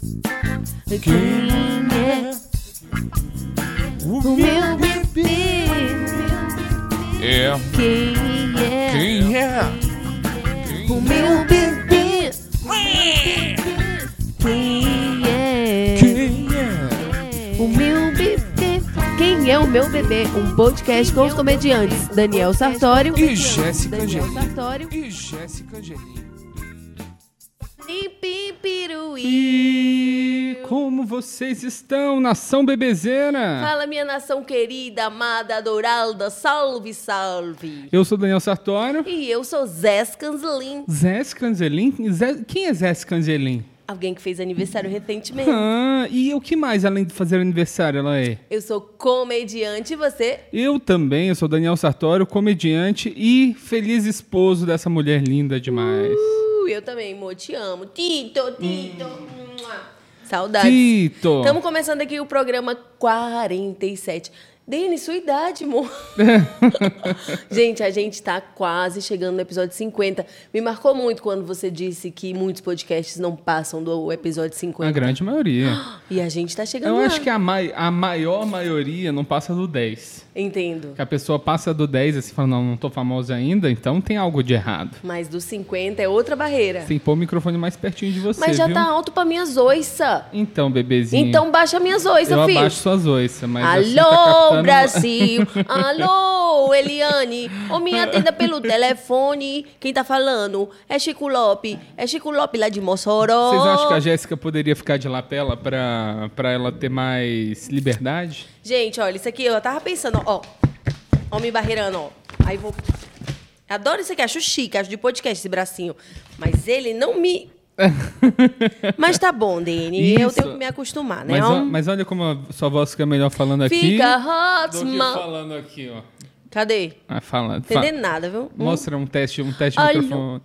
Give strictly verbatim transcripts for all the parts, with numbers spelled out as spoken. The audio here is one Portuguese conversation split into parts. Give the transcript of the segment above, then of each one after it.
Quem é o meu bebê? É. Quem é Quem é? o meu bebê? Quem é Quem é? o meu bebê? Quem é o meu bebê? Um podcast com os comediantes Daniel Sartório E Jéssica Daniel Angelim. Sartório E Jéssica Angelim. e Pipiruí. E como vocês estão, nação bebezeira? Fala, minha nação querida, amada, adorada, salve, salve. Eu sou Daniel Sartório. E eu sou Zé Scanzelin, Zé Scanzelin? Zé... Quem é Zé Scanzelin? alguém que fez aniversário recentemente. Ah, e o que mais, além de fazer aniversário, ela é? Eu sou comediante e você? Eu também, eu sou Daniel Sartório, comediante e feliz esposo dessa mulher linda demais. Uh, eu também, amor, te amo. Tito, Tito. Mua. Saudades. Tito! Estamos começando aqui o programa quarenta e sete. Dene, sua idade, amor. Gente, a gente está quase chegando no episódio cinquenta. Me marcou muito quando você disse que muitos podcasts não passam do episódio cinquenta. A grande maioria. E a gente está chegando Eu lá. acho que a, mai- a maior maioria não passa do dez. Entendo. Que a pessoa passa do dez e você fala, não, não tô famosa ainda, então tem algo de errado. Mas dos cinquenta é outra barreira. Tem que pôr o microfone mais pertinho de você, Mas já viu? tá alto pra minhas oiças. Então, bebezinho. Então baixa minhas oiças, eu filho. abaixo suas oiças, mas assim tá Alô, captando... Brasil! Alô, Eliane! Ou me atenda pelo telefone. Quem tá falando? É Chico Lope. É Chico Lope lá de Mossoró. Vocês acham que a Jéssica poderia ficar de lapela pra, pra ela ter mais liberdade? Gente, olha, isso aqui eu tava pensando, ó. Ó, me barreirando, ó. Aí vou... Adoro isso aqui, acho chique, acho de podcast esse bracinho. Mas ele não me... Mas tá bom, Dene. Eu Isso. tenho que me acostumar, né? Mas, ó? ó, mas olha como a sua voz fica melhor falando aqui Fica hot, do que ma... falando aqui, ó. Cadê? Ah, fala. Não fa- entendendo nada, viu? Hum. Mostra um teste, um teste de Alô. microfone.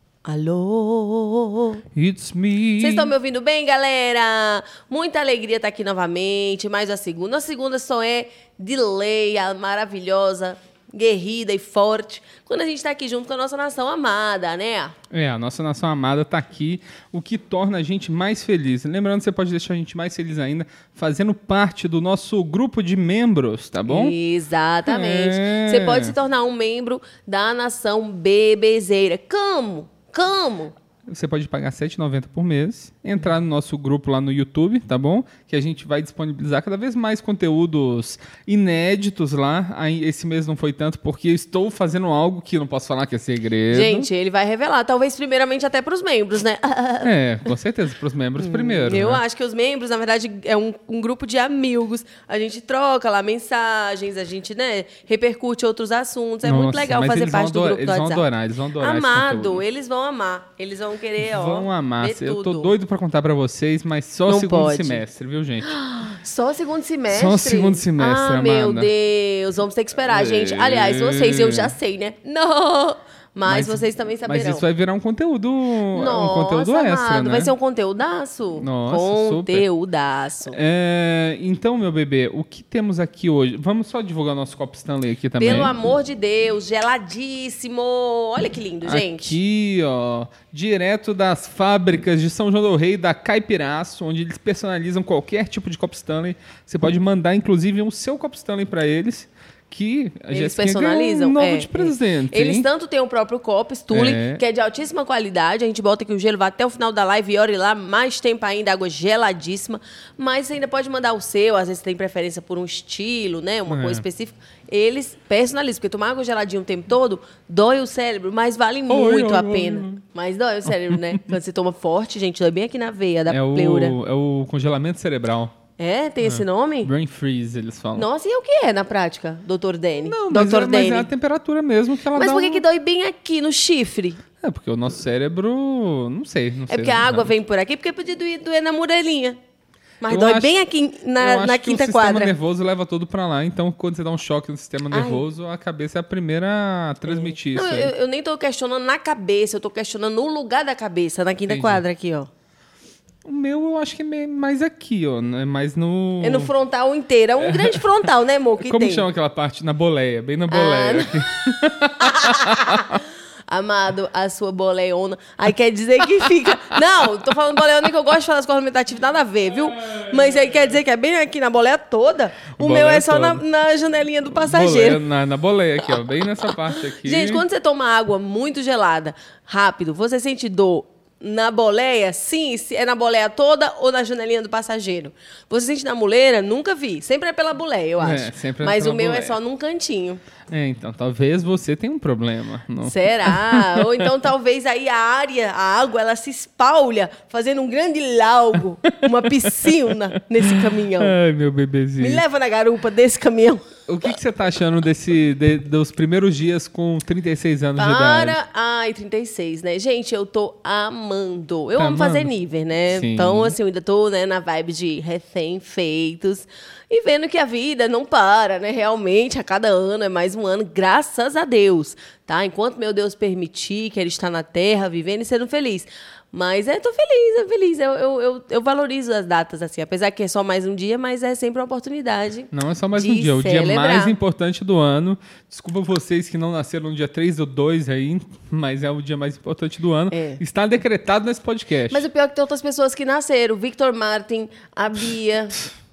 Alô? It's me. Vocês estão me ouvindo bem, galera? Muita alegria estar aqui novamente. Mais a segunda. A segunda só é de lei, a maravilhosa, guerrida e forte. Quando a gente está aqui junto com a nossa nação amada, né? É, a nossa nação amada tá aqui, o que torna a gente mais feliz. Lembrando, você pode deixar a gente mais feliz ainda fazendo parte do nosso grupo de membros, tá bom? Exatamente. É. Você pode se tornar um membro da nação bebezeira. Como? Como? Você pode pagar sete reais e noventa centavos por mês, entrar no nosso grupo lá no YouTube, tá bom? Que a gente vai disponibilizar cada vez mais conteúdos inéditos lá. Aí, esse mês não foi tanto porque eu estou fazendo algo que não posso falar que é segredo. Gente, ele vai revelar. Talvez primeiramente até para os membros, né? É, com certeza, para os membros primeiro. Eu né? acho que os membros, na verdade, é um, um grupo de amigos. A gente troca lá mensagens, a gente, né, repercute outros assuntos. É muito Nossa, legal mas fazer eles parte vão do adorar, grupo do eles vão WhatsApp. adorar, eles vão adorar esse Amado, conteúdo. eles vão amar. Eles vão querer, ó, Vão amar. ver Eu tô tudo. doido pra contar pra vocês, mas só Não segundo pode. semestre, viu, gente? Só segundo semestre? Só segundo semestre, Ah, amada. meu Deus. Vamos ter que esperar, gente. Aliás, vocês, eu já sei, né? Não! Mas, vocês também saberão. Mas isso vai virar um conteúdo, Nossa, um conteúdo extra, amado, né? vai ser um conteúdaço? Nossa, Conteúdaço. É, então, meu bebê, o que temos aqui hoje? Vamos só divulgar nosso copo Stanley aqui também. Pelo amor de Deus, geladíssimo. Olha que lindo, gente. Aqui, ó, direto das fábricas de São João del Rei, da Caipiraço, onde eles personalizam qualquer tipo de copo Stanley. Você pode mandar, inclusive, o seu copo Stanley para eles, que a Eles Jéssica personalizam? ganhou um novo É, de presente. Eles hein? tanto têm o próprio copo, Stule, É. que é de altíssima qualidade. A gente bota aqui o gelo, vai até o final da live e ore lá, mais tempo ainda, água geladíssima. Mas você ainda pode mandar o seu, às vezes tem preferência por um estilo, né? Uma É. coisa específica. Eles personalizam, porque tomar água geladinha o tempo todo dói o cérebro, mas vale muito oi, a oi, pena. oi. Mas dói o cérebro, né? Quando você toma forte, gente, dói bem aqui na veia da É pleura. o, é o congelamento cerebral. É? Tem esse nome? Brain freeze, eles falam. Nossa, e o que é na prática, doutor Dene? Não, mas, doutor é, mas é Dene. a temperatura mesmo que ela Mas dá por que, um- que dói bem aqui no chifre? É, porque o nosso cérebro... Não sei, não sei. É porque a não água sabe. vem por aqui, porque podia doer, doer na muralhinha. Mas Eu dói acho- bem aqui Eu na, acho na que o quinta sistema quadra. nervoso leva tudo pra lá. Então, quando você dá um choque no sistema Ai. nervoso, a cabeça é a primeira a transmitir Não, isso. eu, aí. eu nem tô questionando na cabeça, eu tô questionando no lugar da cabeça, na quinta Entendi. quadra aqui, ó. O meu, eu acho que é me- mais aqui, ó. É mais no... É no frontal inteiro. É um grande frontal, né, amor? Que Como tem. chama aquela parte? Na boleia, bem na boleia. Ah, aqui. Amado, a sua boleona. Aí quer dizer que fica... Não, tô falando boleona que eu gosto de falar as coisas aumentativas, nada a ver, viu? Mas aí quer dizer que é bem aqui na boleia toda. O Boleia meu é só na, toda. na janelinha do passageiro. Boleia, na, na boleia aqui, ó. Bem nessa parte aqui. Gente, quando você toma água muito gelada, rápido, você sente dor na boleia? Sim, se é na boleia toda ou na janelinha do passageiro. Você sente na muleira? Nunca vi. Sempre é pela boleia, eu acho. É, sempre é Mas pela o meu boleia. é só num cantinho. É, então, talvez você tenha um problema. Não... Será? Ou então talvez aí a área, a água, ela se espalha, fazendo um grande lago, uma piscina nesse caminhão. Ai, meu bebezinho. Me leva na garupa desse caminhão. O que, que você tá achando desse, de- dos primeiros dias com trinta e seis anos de idade? Para... Ai, trinta e seis, né? Gente, eu tô amando. Eu Tá amo fazer amando? nível, né? Sim. Então, assim, eu ainda tô, né, na vibe de recém-feitos. E vendo que a vida não para, né? Realmente, a cada ano é mais um ano, graças a Deus, tá? Enquanto meu Deus permitir que ele está na terra, vivendo e sendo feliz. Mas é, tô feliz, é feliz. Eu, eu, eu, eu valorizo as datas, assim. Apesar que é só mais um dia, mas é sempre uma oportunidade. Não é só mais de um dia, o dia celebrar. mais importante do ano. Desculpa vocês que não nasceram no dia três ou dois aí, mas é o dia mais importante do ano. É. Está decretado nesse podcast. Mas o pior é que tem outras pessoas que nasceram. Victor Martin, a Bia...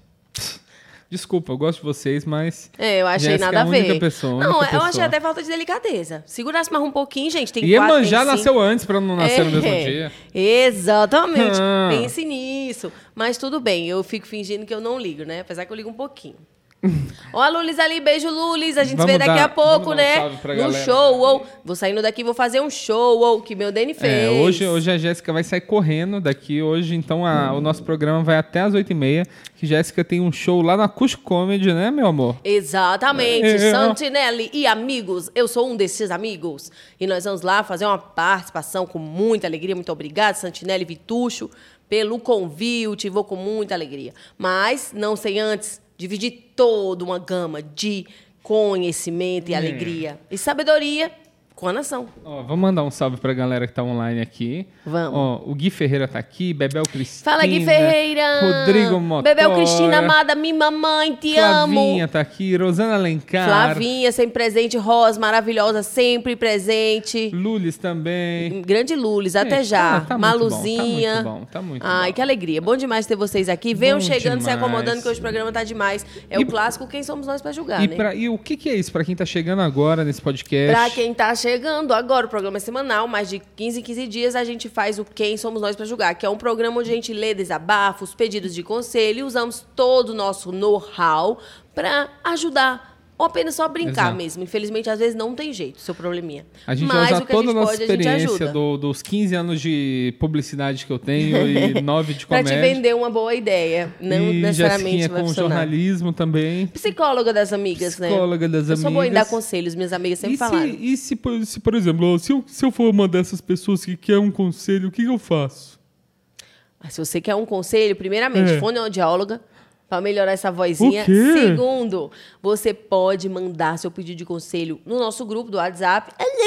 Desculpa, eu gosto de vocês, mas... É, eu achei Jéssica nada é a a ver. única pessoa, a não, única eu pessoa. achei até falta de delicadeza. Segurasse mais um pouquinho, gente. Tem E quatro, Iemanjá tem cinco. nasceu antes pra não nascer no mesmo É, dia. Exatamente. Ah. Pense nisso. Mas tudo bem, eu fico fingindo que eu não ligo, né? Apesar que eu ligo um pouquinho. Ó, a Lulis ali, beijo, Lulis. A gente Vamos se vê daqui dar- a pouco, vamos dar um né? salve pra No galera. show, ou. Vou saindo daqui, vou fazer um show, ou que meu Dani fez. É, hoje, hoje a Jéssica vai sair correndo daqui hoje, então a- o nosso programa vai até as oito e meia, que Jéssica tem um show lá na Acústico Comedy, né, meu amor? Exatamente, É. Santinelli e amigos, eu sou um desses amigos. E nós vamos lá fazer uma participação com muita alegria. Muito obrigada, Santinelli e Vitucho, pelo convite. Vou com muita alegria. Mas, não sem antes, dividir toda uma gama de conhecimento e É. alegria e sabedoria com a nação. Ó, vamos mandar um salve pra galera que tá online aqui. Vamos. Ó, o Gui Ferreira tá aqui, Bebel Cristina. Fala, Gui Ferreira! Rodrigo Motora. Bebel Cristina, amada, minha mamãe, te Flavinha amo! tá aqui, Rosana Alencar. Flavinha, sempre presente. Rosa, maravilhosa, sempre presente. Lulis também. Grande Lulis, até Gente, já. tá- tá muito Maluzinha. bom, tá muito bom, tá muito Ai, bom. que alegria. Bom demais ter vocês aqui. Venham Bom chegando, se demais. acomodando, que hoje o programa tá demais. É E- o clássico Quem Somos Nós pra julgar, E, né? pra- e o que, que é isso pra quem tá chegando agora nesse podcast? Pra quem tá chegando agora, o programa é semanal, mais de quinze em quinze dias a gente faz o Quem Somos Nós pra julgar, que é um programa onde a gente lê desabafos, pedidos de conselho e usamos todo o nosso know-how pra ajudar. Ou apenas só brincar Exato. mesmo. Infelizmente, às vezes não tem jeito, seu probleminha. A gente Mas vai usar o que a toda gente a nossa pode, a gente experiência ajuda. do- dos quinze anos de publicidade que eu tenho e nove de Pra comédia. te vender uma boa ideia. Não e necessariamente Jéssiquinha vai com funcionar. jornalismo também. Psicóloga das amigas, né? Psicóloga das Eu sou boa em amigas. dar conselhos, minhas amigas sempre E falaram. se, e se, por- se, por exemplo, ó, se eu, se eu for uma dessas pessoas que quer um conselho, o que, que eu faço? Mas se você quer um conselho, primeiramente, É. fonoaudióloga, para melhorar essa vozinha. O quê? Segundo, você pode mandar seu pedido de conselho no nosso grupo do WhatsApp.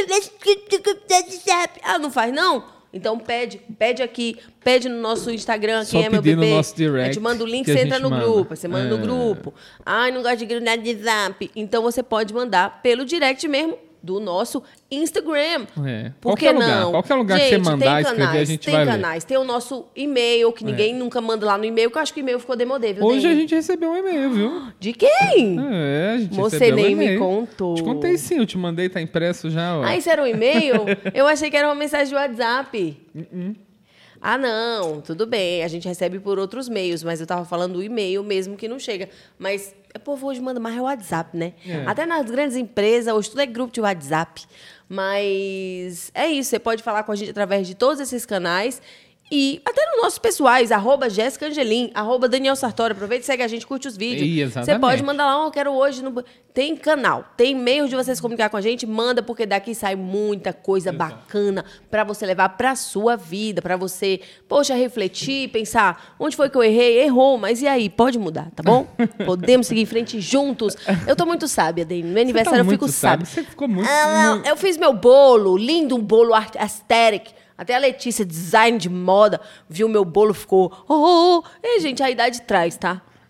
Ah, não faz não? Então pede, pede aqui, pede no nosso Instagram, Só quem é meu pedir no bebê. nosso direct A gente manda o link, que a você entra gente no manda. grupo, você manda É. no grupo. Ai, não gosto de grudar de zap. Então você pode mandar pelo direct mesmo do nosso Instagram. É. Por que Qualquer lugar, não? qualquer lugar que Gente, você mandar, tem escrever, canais, a gente tem vai ler. canais. Tem o nosso e-mail, que ninguém nunca manda lá no e-mail, que eu acho que o e-mail ficou demodê, viu, Hoje Dani? a gente recebeu um e-mail, viu? De quem? É, a gente Você recebeu um nem me e-mail. contou. Te contei sim, eu te mandei, tá impresso já, ó. Ah, isso era um e-mail? Eu achei que era uma mensagem de WhatsApp. Uh-uh. Ah, não, tudo bem. A gente recebe por outros meios, mas eu tava falando do e-mail mesmo que não chega. Mas o povo hoje manda mais é o WhatsApp, né? É. Até nas grandes empresas, hoje tudo é grupo de WhatsApp. Mas é isso, você pode falar com a gente através de todos esses canais. E até nos nossos pessoais, arroba Jéssica Angelim, arroba Daniel Sartori. Aproveita e segue a gente, curte os vídeos. Ih, exatamente. Você pode mandar lá, ó, eu quero hoje. No... Tem canal, tem meio de você se comunicar com a gente, manda, porque daqui sai muita coisa bacana pra você levar pra sua vida, pra você, poxa, refletir, pensar, onde foi que eu errei? Errou, mas e aí? Pode mudar, tá bom? Podemos seguir em frente juntos. Eu tô muito sábia, Dani. No meu aniversário eu muito fico sábia. sábia, você ficou muito- Ah, não, eu fiz meu bolo, lindo, um bolo art- aesthetic. Até a Letícia, design de moda, viu meu bolo, ficou... Oh, oh, oh. Ei, gente, a idade traz, tá?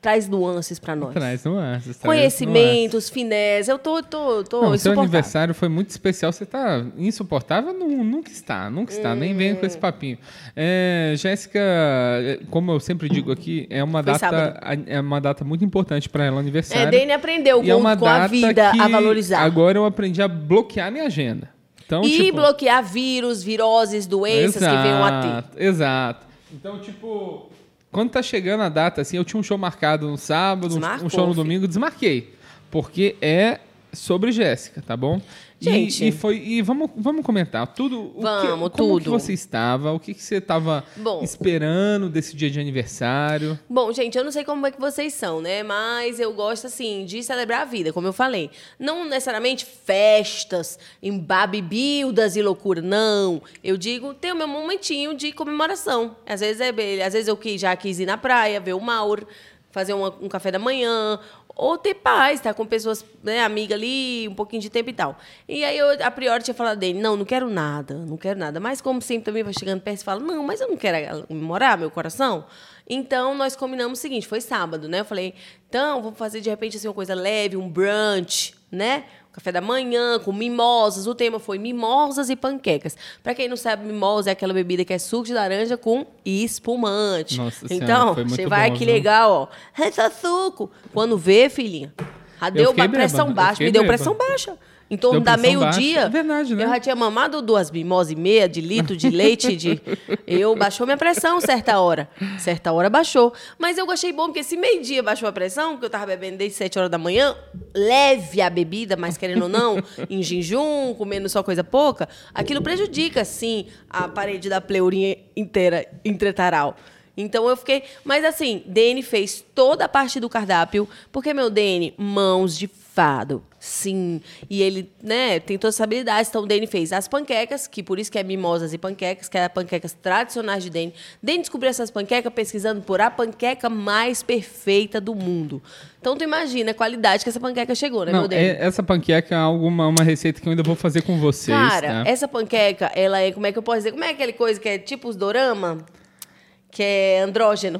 traz nuances pra nós. Traz nuances. Traz Conhecimentos, finés. Eu tô, tô, tô não, seu insuportável. aniversário foi muito especial. Você tá insuportável? Não, nunca está, nunca está. Hum. Nem venha com esse papinho. É, Jéssica, como eu sempre digo aqui, é uma, data, é uma data muito importante para ela, aniversário. É, Dani aprendeu com, é com a vida que a valorizar. Agora eu aprendi a bloquear minha agenda. Então, e tipo, bloquear vírus, viroses, doenças exato, que venham a ter. Exato. Então, tipo, quando tá chegando a data, assim, eu tinha um show marcado no sábado, Desmarcou, um show no filho. domingo, desmarquei. Porque é sobre Jéssica, tá bom? Gente. E, e, foi, e vamos, vamos comentar tudo. O vamos, que, como tudo. que você estava, o que, que você estava esperando desse dia de aniversário? Bom, gente, eu não sei como é que vocês são, né? Mas eu gosto, assim, de celebrar a vida, como eu falei. Não necessariamente festas, embabibildas e loucura, não. Eu digo, tem o meu momentinho de comemoração. Às vezes, é, às vezes eu já quis ir na praia, ver o Mauro, fazer uma, um café da manhã, ou ter paz, estar com pessoas, né, amiga ali, um pouquinho de tempo e tal. E aí eu, a priori, tinha falado dele, não, não quero nada, não quero nada. Mas como sempre também vai chegando perto e fala, não, mas eu não quero comemorar meu coração. Então, nós combinamos o seguinte, foi sábado, né? Eu falei, então, vamos fazer, de repente, assim, uma coisa leve, um brunch, né? Café da manhã, com mimosas. O tema foi mimosas e panquecas. Para quem não sabe, mimosa é aquela bebida que é suco de laranja com espumante. Nossa então, senhora, foi muito você vai, bom, que viu? legal, ó. É só suco. Quando vê, filhinha, já deu uma pressão bêbado, baixa. Me deu pressão baixa. Em torno da meio-dia, é verdade, né? eu já tinha mamado duas mimosas e meia de litro de leite. De... Eu baixou minha pressão certa hora. Certa hora baixou. Mas eu achei bom, porque se meio-dia baixou a pressão, porque eu tava bebendo desde sete horas da manhã, leve a bebida, mas querendo ou não, em jejum, comendo só coisa pouca, aquilo prejudica, sim, a parede da pleurinha inteira, intrataral. Então eu fiquei... Mas assim, Dene fez toda a parte do cardápio, porque, meu Dene, mãos de fado. Sim. E ele, né, tem todas as habilidades. Então, o Dene fez as panquecas, que por isso que é mimosas e panquecas, que é panquecas tradicionais de Dene. Dene descobriu essas panquecas pesquisando por a panqueca mais perfeita do mundo. Então, tu imagina a qualidade que essa panqueca chegou, né, Não, meu Dene? é, essa panqueca é alguma, uma receita que eu ainda vou fazer com vocês. Cara, tá? essa panqueca, ela é, como é que eu posso dizer? Como é aquela coisa que é tipo os dorama? Que é andrógeno.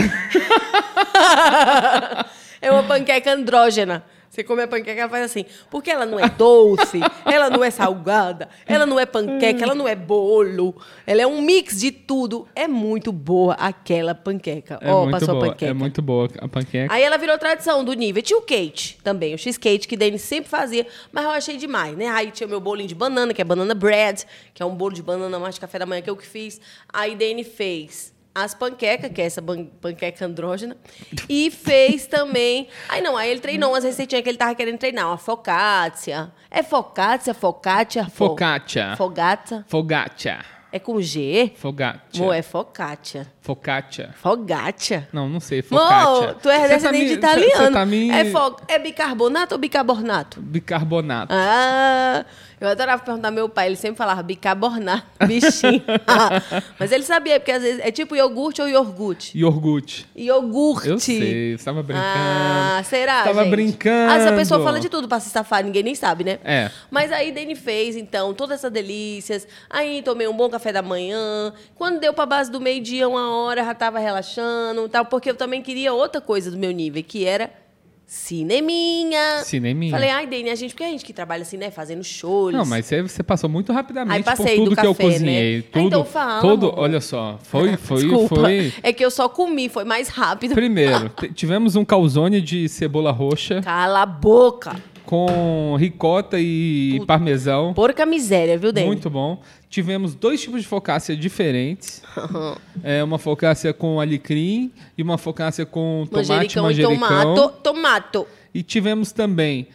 É uma panqueca andrógena. Você come a panqueca, ela faz assim. Porque ela não é doce, ela não é salgada, ela não é panqueca, ela não é bolo. Ela é um mix de tudo. É muito boa aquela panqueca. É Ó, muito passou boa, a panqueca. é muito boa a panqueca. Aí ela virou tradição do nível. Tinha o Kate também, o cheesecake que Dani sempre fazia, mas eu achei demais, né? Aí tinha o meu bolinho de banana, que é banana bread, que é um bolo de banana mais de café da manhã que eu que fiz. Aí Dani fez as panquecas, que é essa panqueca andrógena, e fez também... Aí não, aí ele treinou umas receitinhas que ele tava querendo treinar, uma focaccia. É focaccia, focaccia? Fo... Focaccia. Fogata? Focaccia. É com G? Focaccia. Mo, é focaccia. Focaccia. Fogaccia? Não, não sei, focaccia. Mo, tu é descendente de italiano. Tá me... é, fo... é bicarbonato ou bicarbonato? Bicarbonato. Ah... Eu adorava perguntar ao meu pai, ele sempre falava bicarbonato, bichinho. Mas ele sabia, porque às vezes é tipo iogurte ou iogurte. Iogurte. Iogurte. Eu sei, você estava brincando. Ah, será, Tava gente? brincando. Ah, essa pessoa fala de tudo pra se safar, ninguém nem sabe, né? É. Mas aí Dani fez, então, todas essas delícias. Aí tomei um bom café da manhã. Quando deu pra base do meio-dia, uma hora, já tava relaxando, tal, porque eu também queria outra coisa do meu nível, que era... Cineminha. Cineminha. Falei, ai, Dani, a gente, porque a gente que trabalha assim, né? Fazendo shows. Não, mas você, você passou muito rapidamente Aí passei por tudo do que café, eu cozinhei. né? Tudo, Ah, então fala, todo, amor. olha só, foi, foi, Desculpa, foi. é que eu só comi, foi mais rápido. Primeiro, t- tivemos um calzone de cebola roxa Cala a boca. com ricota e Puta. parmesão. Porca miséria, viu, Dani? Muito bom. Tivemos dois tipos de focaccia diferentes. É, uma focaccia com alecrim e uma focaccia com tomate Manjericão, manjericão. e tomato. Tomato. E tivemos também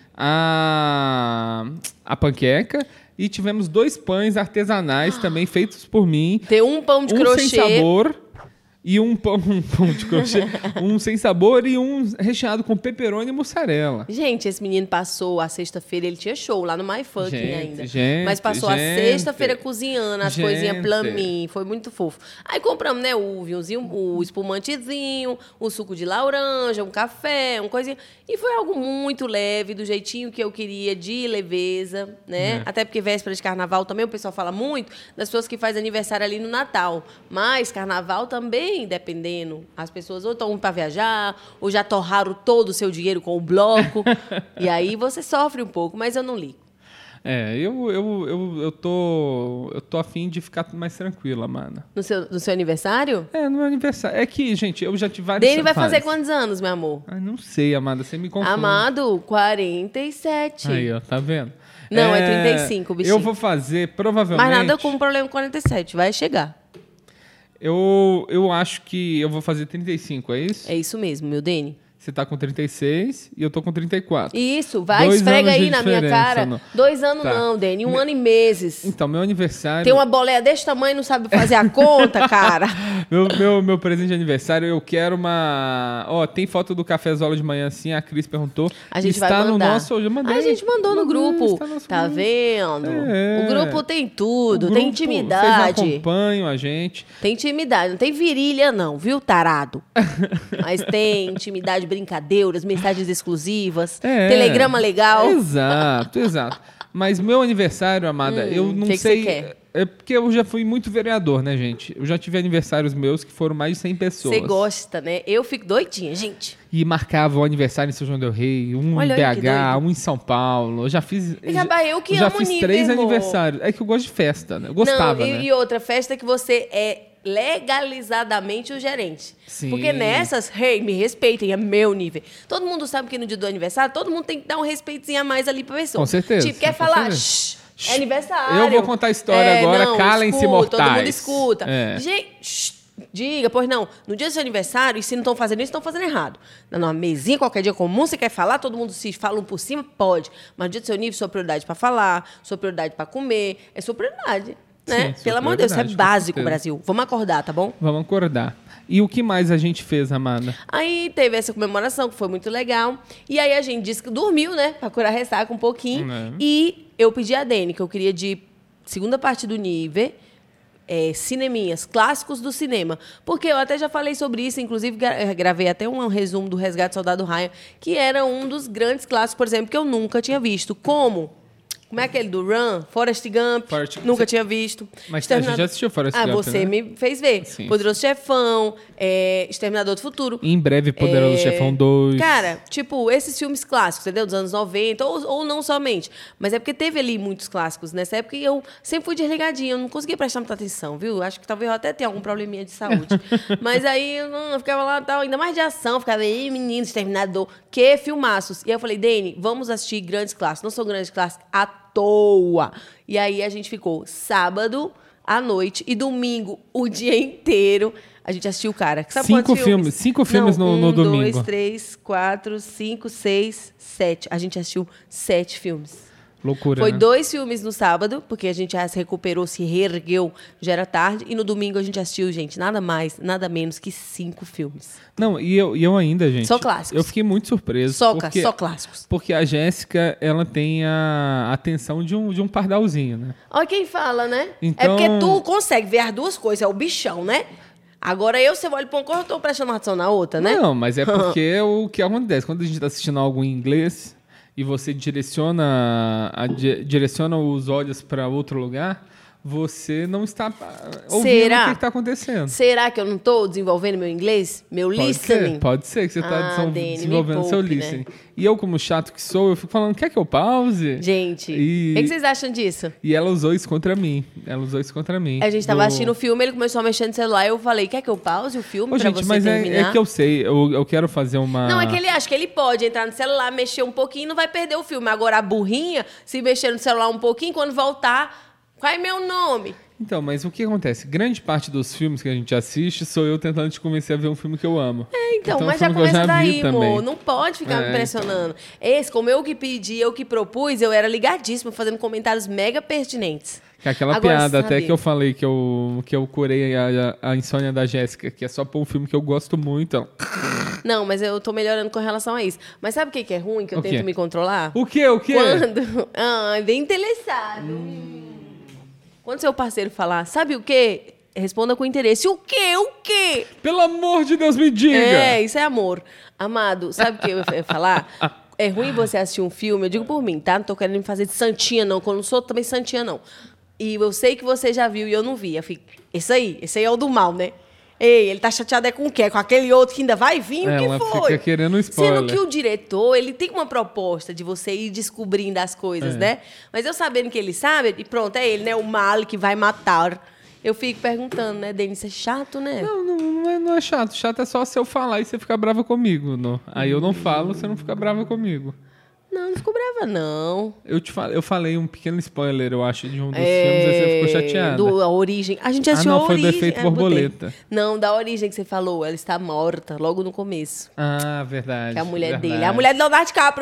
a, a panqueca. E tivemos dois pães artesanais também feitos por mim. Tem um pão de um crochê. sem sabor e um pão, um pão de crochê. Um sem sabor e um recheado com pepperoni e mussarela. Gente, esse menino passou a sexta-feira, ele tinha show lá no My Funk Gente, ainda. gente, Mas passou gente. a sexta-feira cozinhando as Gente. coisinhas pra mim. Foi muito fofo. Aí compramos, né, o vinhozinho, o espumantezinho, o suco de laranja, um café, uma coisinha. E foi algo muito leve, do jeitinho que eu queria, de leveza, né? É. Até porque véspera de carnaval também o pessoal fala muito das pessoas que fazem aniversário ali no Natal. Mas carnaval também também, dependendo, as pessoas ou estão para viajar, ou já torraram todo o seu dinheiro com o bloco. E aí você sofre um pouco, mas eu não ligo. É, eu, eu, eu, eu tô. Eu tô afim de ficar mais tranquila, mano. No seu, no seu aniversário? É, no meu aniversário. É que, gente, eu já tive várias. Dele vai fases. fazer quantos anos, meu amor? Ai, não sei, Amada, você me confunde. Amado, quarenta e sete. Aí, ó, tá vendo? Não, é, é trinta e cinco, bichinho. Eu vou fazer, provavelmente. Mas nada com problema com quarenta e sete, vai chegar. Eu, eu acho que eu vou fazer trinta e cinco, é isso? É isso mesmo, meu Dene. Você tá com trinta e seis e eu tô com trinta e quatro. Isso, vai, Dois esfrega anos de aí na minha cara. não. Dois anos Tá. não, Dene, um Me- ano e meses. Então, meu aniversário. Tem uma boleia desse tamanho e não sabe fazer a conta, cara. Meu, meu, meu presente de aniversário, eu quero uma. Ó, tem foto do cafezola de manhã, assim, a Cris perguntou. A gente Está vai mandar. no nosso. Eu já mandei. A gente mandou no Mandei, grupo. está no nosso Tá grupo. vendo? É. O grupo tem tudo, O tem grupo, intimidade. Vocês acompanham a gente. Tem intimidade, não tem virilha não, viu, tarado? Mas tem intimidade, brincadeiras, mensagens exclusivas, É. telegrama legal. Exato, exato. Mas meu aniversário, amada, Hum, eu não que que sei. você quer? É porque eu já fui muito vereador, né, gente? Eu já tive aniversários meus que foram mais de cem pessoas. Você gosta, né? Eu fico doidinha, gente. E marcava o aniversário em São João del Rei, um Olha em aí, que B H, doido. um em São Paulo. Eu já fiz. Acaba eu que já amo fiz nível, três amor. aniversários. É que eu gosto de festa, né? Eu gostava, não, e, né? e outra, festa que você é legalizadamente o gerente. Sim. Porque nessas, hey, me respeitem, é meu nível. Todo mundo sabe que no dia do aniversário, todo mundo tem que dar um respeitozinho a mais ali pra pessoa. Com certeza, Tipo, quer com falar, certeza. shh, é aniversário. Eu vou contar a história agora, não, calem-se, escuta, mortais. Todo mundo escuta. É. Gente, shh, diga, pois não, no dia do seu aniversário, e se não estão fazendo isso, estão fazendo errado. Numa mesinha, qualquer dia comum, você quer falar, todo mundo se fala um por cima, pode. Mas no dia do seu nível, sua prioridade pra falar, sua prioridade pra comer, é sua prioridade. Né? Sim, Pelo amor de Deus, isso é prioridade, com básico, certeza. Brasil. Vamos acordar, tá bom? Vamos acordar. E o que mais a gente fez, Amanda? Aí teve essa comemoração, que foi muito legal. E aí a gente disse que dormiu, né? Pra curar a ressaca um pouquinho. É. E eu pedi a Dani, que eu queria de segunda parte do nível, é, cineminhas, clássicos do cinema. Porque eu até já falei sobre isso, inclusive gra- gravei até um resumo do Resgate do Soldado Ryan, que era um dos grandes clássicos, por exemplo, que eu nunca tinha visto. Como? Como é aquele do Run? Forrest Gump. Forrest Gump. Nunca Você- tinha visto. Mas Exterminado- a gente já assistiu Forrest ah, Gump, você né? me fez ver. Sim. Poderoso Chefão, é, Exterminador do Futuro. Em breve, Poderoso É, Chefão dois. Cara, tipo, esses filmes clássicos, entendeu? Dos anos noventa, ou, ou não somente. Mas é porque teve ali muitos clássicos nessa época e eu sempre fui desligadinha, eu não conseguia prestar muita atenção, viu? Acho que talvez eu até tenha algum probleminha de saúde. Mas aí eu, não, eu ficava lá, tal, ainda mais de ação, ficava, ei, menino, Exterminador, que filmaços. E aí eu falei, Dani, vamos assistir grandes clássicos. Não são grandes clássicos à toa. E aí a gente ficou sábado à noite e domingo o dia inteiro. A gente assistiu, cara. Sabe Cinco quantos filmes, cinco filmes Não, no- no um, domingo. dois, três, quatro, cinco, seis, sete. A gente assistiu sete filmes. Loucura, Foi né? dois filmes no sábado, porque a gente já se recuperou, se reergueu, já era tarde. E no domingo a gente assistiu, gente, nada mais, nada menos que cinco filmes. Não, e eu, e eu ainda, gente. Só clássicos. Eu fiquei muito surpreso. Só, porque, só clássicos. porque a Jéssica, ela tem a atenção de um, de um pardalzinho, né? Olha quem fala, né? Então- É porque tu consegue ver as duas coisas, é o bichão, né? Agora eu, você olha pra uma coisa, eu tô prestando atenção na outra, né? Não, mas é porque o que acontece? Quando a gente tá assistindo algo em inglês e você direciona, a- di- direciona os olhos para outro lugar, você não está ah, ouvindo Será? o que está acontecendo. Será que eu não tô desenvolvendo meu inglês? Meu Pode listening? ser, pode ser que você está Ah, Dani, me desenvolvendo seu poupe, né? listening. E eu, como chato que sou, eu fico falando, quer que eu pause? Gente, o E- que, que vocês acham disso? E ela usou isso contra mim. Ela usou isso contra mim. A gente tava Do- assistindo o filme, ele começou a mexer no celular, eu falei, quer que eu pause o filme Ô, pra gente, você mas é, terminar? é que eu sei, eu, eu quero fazer uma... Não, é que ele acha que ele pode entrar no celular, mexer um pouquinho e não vai perder o filme. Agora, a burrinha, se mexer no celular um pouquinho, quando voltar, qual é meu nome? Então, mas o que acontece? Grande parte dos filmes que a gente assiste sou eu tentando te convencer a ver um filme que eu amo. É, então, um mas já filme que eu começa já vi daí, também. amor. Não pode ficar É, me impressionando. Esse, como eu que pedi, eu que propus, eu era ligadíssima, fazendo comentários mega pertinentes. Que é aquela Agora, piada até sabe- que eu falei que eu, que eu curei a, a insônia da Jéssica, que é só por um filme que eu gosto muito. Ela, Não, mas eu tô melhorando com relação a isso. Mas sabe o que que é ruim, que eu O quê? tento me controlar? O quê? O quê? Quando... Ah, bem interessado. Quando seu parceiro falar, sabe o quê? Responda com interesse. O quê? O quê? Pelo amor de Deus, me diga! É, isso é amor. Amado, sabe o que eu ia falar? É ruim você assistir um filme, eu digo por mim, tá? Não tô querendo me fazer de santinha, não, que eu não sou também santinha, não. E eu sei que você já viu e eu não vi. Eu fico, esse aí, esse aí é o do mal, né? Ei, ele tá chateado é com o quê? Com aquele outro que ainda vai vir? O Ela que foi? fica querendo spoiler. Sendo que o diretor, ele tem uma proposta de você ir descobrindo as coisas, É. né? Mas eu sabendo que ele sabe, e pronto, é ele, né? O mal que vai matar. Eu fico perguntando, né, Denis? É chato, né? Não, não, não, é, não é chato. Chato é só se eu falar e você ficar brava comigo. Não. Aí eu não falo, você não fica brava comigo. Não, não ficou brava, não. Eu, te fa- eu falei um pequeno spoiler, eu acho, de um dos É, filmes, aí você ficou chateada. Do, a origem. A gente assistiu Ah, não, a foi do origem. Efeito é, botei. Borboleta. Não, da origem que você falou. Ela está morta logo no começo. Ah, verdade. Que é a mulher verdade. dele. A mulher do Leonardo DiCaprio.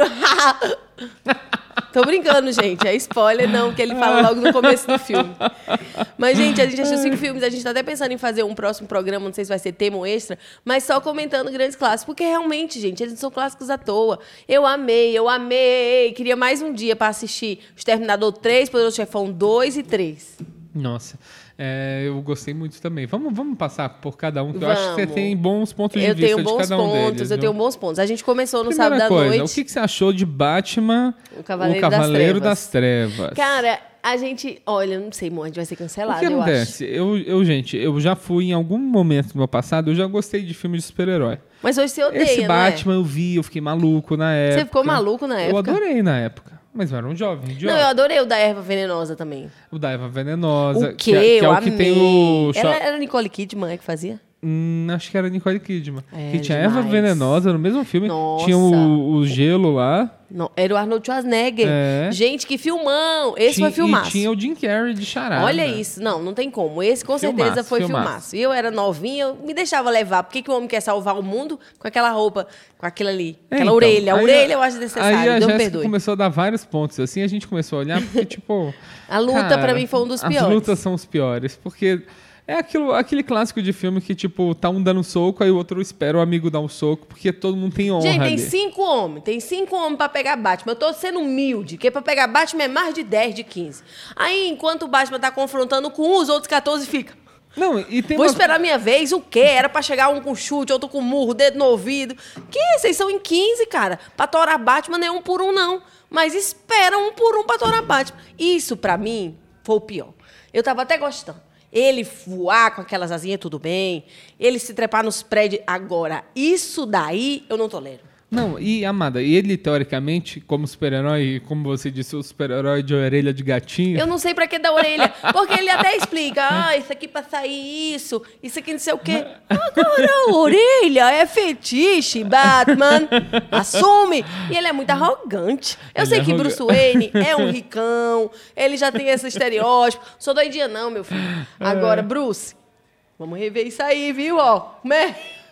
Tô brincando, gente. É spoiler, não, que ele fala logo no começo do filme. Mas, gente, a gente assistiu cinco filmes. A gente tá até pensando em fazer um próximo programa, não sei se vai ser tema ou extra, mas só comentando grandes clássicos. Porque, realmente, gente, eles não são clássicos à toa. Eu amei, eu amei. Queria mais um dia pra assistir O Exterminador três, Poderoso Chefão dois e três. Nossa, é, eu gostei muito também. Vamos, vamos passar por cada um, que eu acho que você Vamos. tem bons pontos Eu de vista tenho de bons cada um pontos, deles. eu viu? tenho bons pontos. A gente começou no Primeira sábado à coisa, noite. o que, que você achou de Batman, O Cavaleiro, o Cavaleiro das, das Trevas? Cara, a gente... Olha, eu não sei, amor, a gente vai ser O cancelado, que eu acho. acontece? Eu, eu, gente, eu já fui em algum momento do meu passado, eu já gostei de filmes de super-herói. Mas hoje você odeia, Esse não Batman eu vi, eu fiquei maluco na época. Você ficou maluco na Eu época? adorei na época, mas eu era um jovem, é? idiota. Não, eu adorei o da erva venenosa também. O da Eva Venenosa, O quê? que, é- que é eu o que amei. tem o... Ela era Nicole Kidman, é que fazia? Hum, acho que era Nicole Kidman. É, que tinha demais. Eva Venenosa no mesmo filme. Nossa. Tinha o, o gelo lá. Não, era o Arnold Schwarzenegger. É. Gente, que filmão! Esse tinha, foi filmaço. E tinha o Jim Carrey de charada. Olha isso. Não, não tem como. Esse com Filmaço, certeza foi filmaço. filmaço. E eu era novinha, eu me deixava levar. Por que, que o homem quer salvar o mundo com aquela roupa, com aquilo ali? É, Aquela então, orelha. A aí orelha eu acho Aí desnecessário. a Deus me Jéssica perdoe. começou a dar vários pontos. Assim a gente começou a olhar, porque, tipo... A luta, cara, pra mim, foi um dos As piores. lutas são os piores. Porque é aquilo, aquele clássico de filme que, tipo, tá um dando soco, aí o outro espera o amigo dar um soco, porque todo mundo tem honra Gente, tem ali. cinco homens. Tem cinco homens pra pegar Batman. Eu tô sendo humilde, porque pra pegar Batman é mais de dez, de quinze. Aí, enquanto o Batman tá confrontando com um, os outros catorze ficam. Não, e tem Vou uma... esperar a minha vez, o quê? Era pra chegar um com chute, outro com murro, dedo no ouvido. Que? Vocês são em quinze, cara. Pra torar Batman não é um por um, não. Mas espera um por um pra torar Batman. Isso, pra mim, foi o pior. Eu tava até gostando. Ele voar com aquelas asinhas, tudo bem. Ele se trepar nos prédios. Agora, isso daí eu não tolero. Não, e Amada, e ele, teoricamente, como super-herói, como você disse, o super-herói de orelha de gatinho... Eu não sei pra que da orelha. Porque ele até explica. Ah, isso aqui pra sair isso. Isso aqui não sei o quê. Agora a orelha é fetiche, Batman. Assume. E ele é muito arrogante. Eu Ele sei é que arroga- Bruce Wayne é um ricão. Ele já tem esse estereótipo. Sou doidinha não, meu filho. Agora, Bruce, vamos rever isso aí, viu? Ó, como é?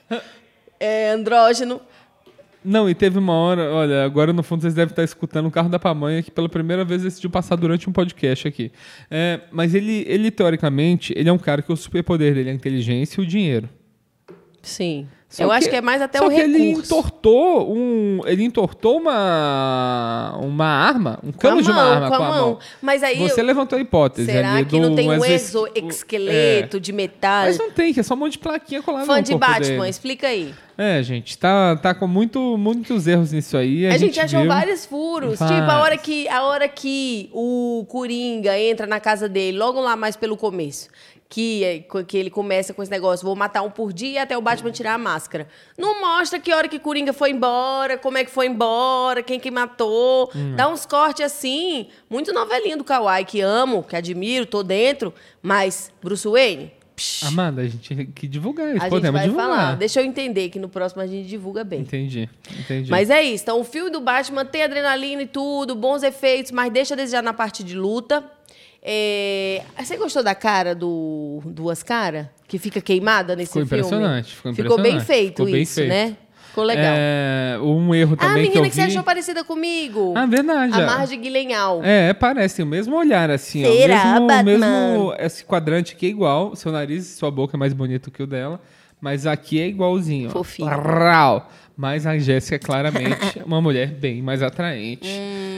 É andrógeno. Não, e teve uma hora, olha, agora no fundo vocês devem estar escutando o carro da pamonha que pela primeira vez decidiu passar durante um podcast aqui. É, mas ele, ele, teoricamente, ele é um cara que o superpoder dele é a inteligência e o dinheiro. Sim. Só eu acho que é mais até só o que ele recurso. entortou um, ele entortou uma uma arma, um Com a cano de uma mão, arma com a com a mão. mão. Mas aí Você eu- levantou a hipótese Será ali que do não tem um exes- exoesqueleto é. de metal? Mas não tem, que é só um monte de plaquinha colada Fã no de corpo Batman, dele. explica aí. É, gente, tá, tá com muito, muitos erros nisso aí. A, A, gente, achou viu. vários furos. Vários. Tipo, a hora, que, a hora que o Coringa entra na casa dele, logo lá mais pelo começo, que, é- que ele começa com esse negócio, vou matar um por dia até o Batman tirar a máscara. Não mostra que hora que Coringa foi embora, como é que foi embora, quem que matou. Hum. Dá uns cortes assim, muito novelinha do Kawaii, que amo, que admiro, tô dentro, mas Bruce Wayne... psh, Amanda, a gente tem que divulgar isso. a gente Podemos vai divulgar. falar. Deixa eu entender que no próximo a gente divulga bem. Entendi, entendi. Mas é isso. Então, o filme do Batman tem adrenalina e tudo, bons efeitos, mas deixa a desejar na parte de luta. É, Você gostou da cara do Duas Caras? Que fica queimada nesse Ficou filme? impressionante, ficou Ficou bem impressionante. feito Ficou bem isso, feito. né? Ficou legal. É, um erro ah, a também que eu menina vi... que, você achou parecida comigo. Ah, verdade. A é. Marge Guilherme. É, parece, tem o mesmo olhar, assim. Ó, Será, mesmo, Batman? mesmo esse quadrante aqui é igual. Seu nariz e sua boca é mais bonito que o dela. Mas aqui é igualzinho. ó. Fofinho. Rau. Mas a Jéssica é claramente uma mulher bem mais atraente. Hum.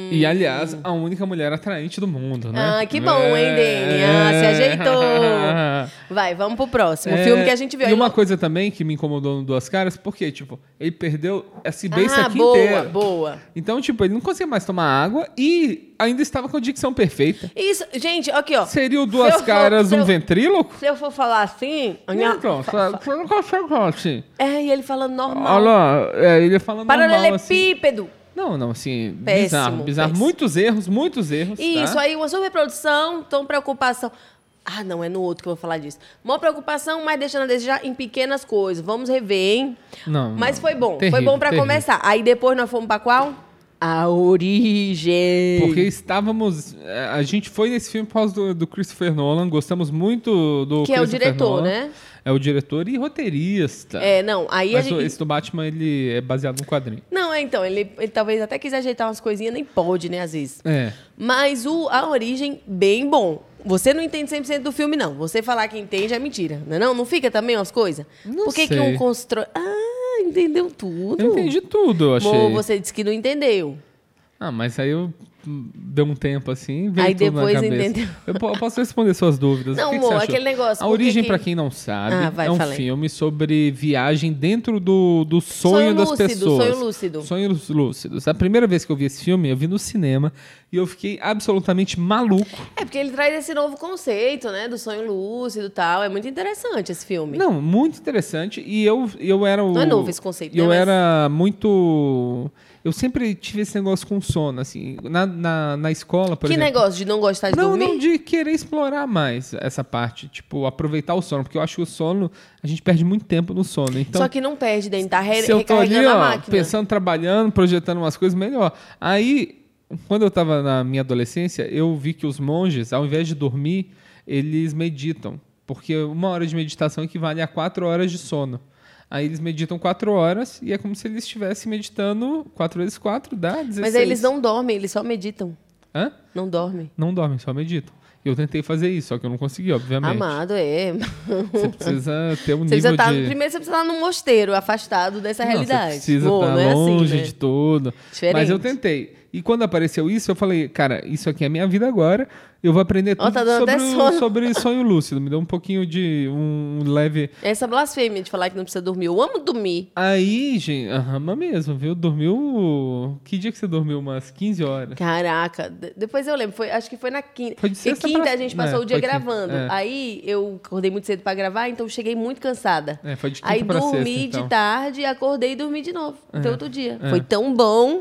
E, aliás, a única mulher atraente do mundo, né? Ah, que bom, hein, Dani? Ah, se ajeitou. Vai, vamos pro próximo. O É, filme que a gente viu. E aí uma não- coisa também que me incomodou no Duas Caras, porque, tipo, ele perdeu esse beijo Ah, aqui boa, inteiro. boa. Então, tipo, ele não conseguia mais tomar água e ainda estava com a dicção perfeita. Isso, gente, aqui, ó. Seria o Se Duas eu for- Caras se um eu- ventríloco? Se eu for falar assim... a minha- Então, você não consegue assim. É, e ele falando normal. Olha lá, é, ele falando normal, assim. Paralelepípedo. Não, não, assim, Péssimo, bizarro, bizarro. péssimo. Muitos erros, muitos erros, Isso, tá? aí uma superprodução, então preocupação. Ah, não, é no outro que eu vou falar disso. Uma preocupação, mas deixando a desejar em pequenas coisas. Vamos rever, hein? Não, Mas não. foi bom. Terrível, foi bom pra terrível. começar. Aí depois nós fomos pra qual? A Origem. Porque estávamos... é, A gente foi nesse filme por causa do, do Christopher Nolan, gostamos muito do Que é o Christopher diretor, Nolan. né? É o diretor e roteirista. É, não, aí a Mas o- gente... esse do Batman, ele é baseado num quadrinho. Não, é então, ele, ele talvez até quis ajeitar umas coisinhas, nem pode, né, às vezes. É. Mas o, a Origem, bem bom. Você não entende cem por cento do filme, não. Você falar que entende é mentira, não é não? Não fica também umas coisas? Não Por que que sei. um constrói... Ah, entendeu tudo. Eu entendi tudo, eu achei. Amor, você disse que não entendeu. Ah, mas aí eu hum, dei um tempo assim, veio Aí tudo depois na cabeça. entendeu. Eu, po- eu posso responder suas dúvidas. Não, o que que amor, você achou? aquele negócio, A por que Origem, que- pra quem não sabe, Ah, vai, é um fala aí. filme sobre viagem dentro do, do sonho, Sonho das lúcido, pessoas. sonho lúcido. Sonhos lúcidos. A primeira vez que eu vi esse filme, eu vi no cinema e eu fiquei absolutamente maluco. É porque ele traz esse novo conceito, né? Do sonho lúcido e tal. É muito interessante esse filme. Não, muito interessante. E eu, eu era o. Não é novo esse conceito, Eu né, mas- era muito. Eu sempre tive esse negócio com sono, assim. Na, na, na escola, por que exemplo. negócio de não gostar de Não, dormir? não, de querer explorar mais essa parte. Tipo, aproveitar o sono. Porque eu acho que o sono, a gente perde muito tempo no sono. Então, Só que não perde, Dani. Tá re se eu tô ali, recarregando a ó, máquina. pensando, trabalhando, projetando umas coisas, melhor. Aí, quando eu tava na minha adolescência, eu vi que os monges, ao invés de dormir, eles meditam. Porque uma hora de meditação equivale a quatro horas de sono. Aí eles meditam quatro horas e é como se eles estivessem meditando quatro vezes quatro, dá dezesseis. Mas aí eles não dormem, eles só meditam. Hã? Não dormem. Não dormem, só meditam. Eu tentei fazer isso, só que eu não consegui, obviamente. Amado, é. Você precisa ter um Você nível precisa estar, de... Primeiro você precisa estar num mosteiro, afastado dessa Não, realidade. Você precisa Pô, estar não é longe assim, né? de tudo. Diferente. Mas eu tentei. E quando apareceu isso, eu falei, cara, isso aqui é minha vida agora. Eu vou aprender Ó, tudo tá dando sobre, até o- sono. sobre sonho lúcido. Me deu um pouquinho de um leve... Essa blasfêmia de falar que não precisa dormir. Eu amo dormir. Aí, gente, aham, mesmo, viu? Dormiu... Que dia que você dormiu? Umas quinze horas. Caraca, de- depois eu lembro, foi, acho que foi na quinta. Foi de Porque sexta quinta pra- a gente passou é, o dia foi quinta, gravando. é. Aí eu acordei muito cedo pra gravar, então eu cheguei muito cansada. É, foi de quinta Aí pra dormi sexta, então. de tarde, acordei e dormi de novo. Até outro dia. é. Foi tão bom.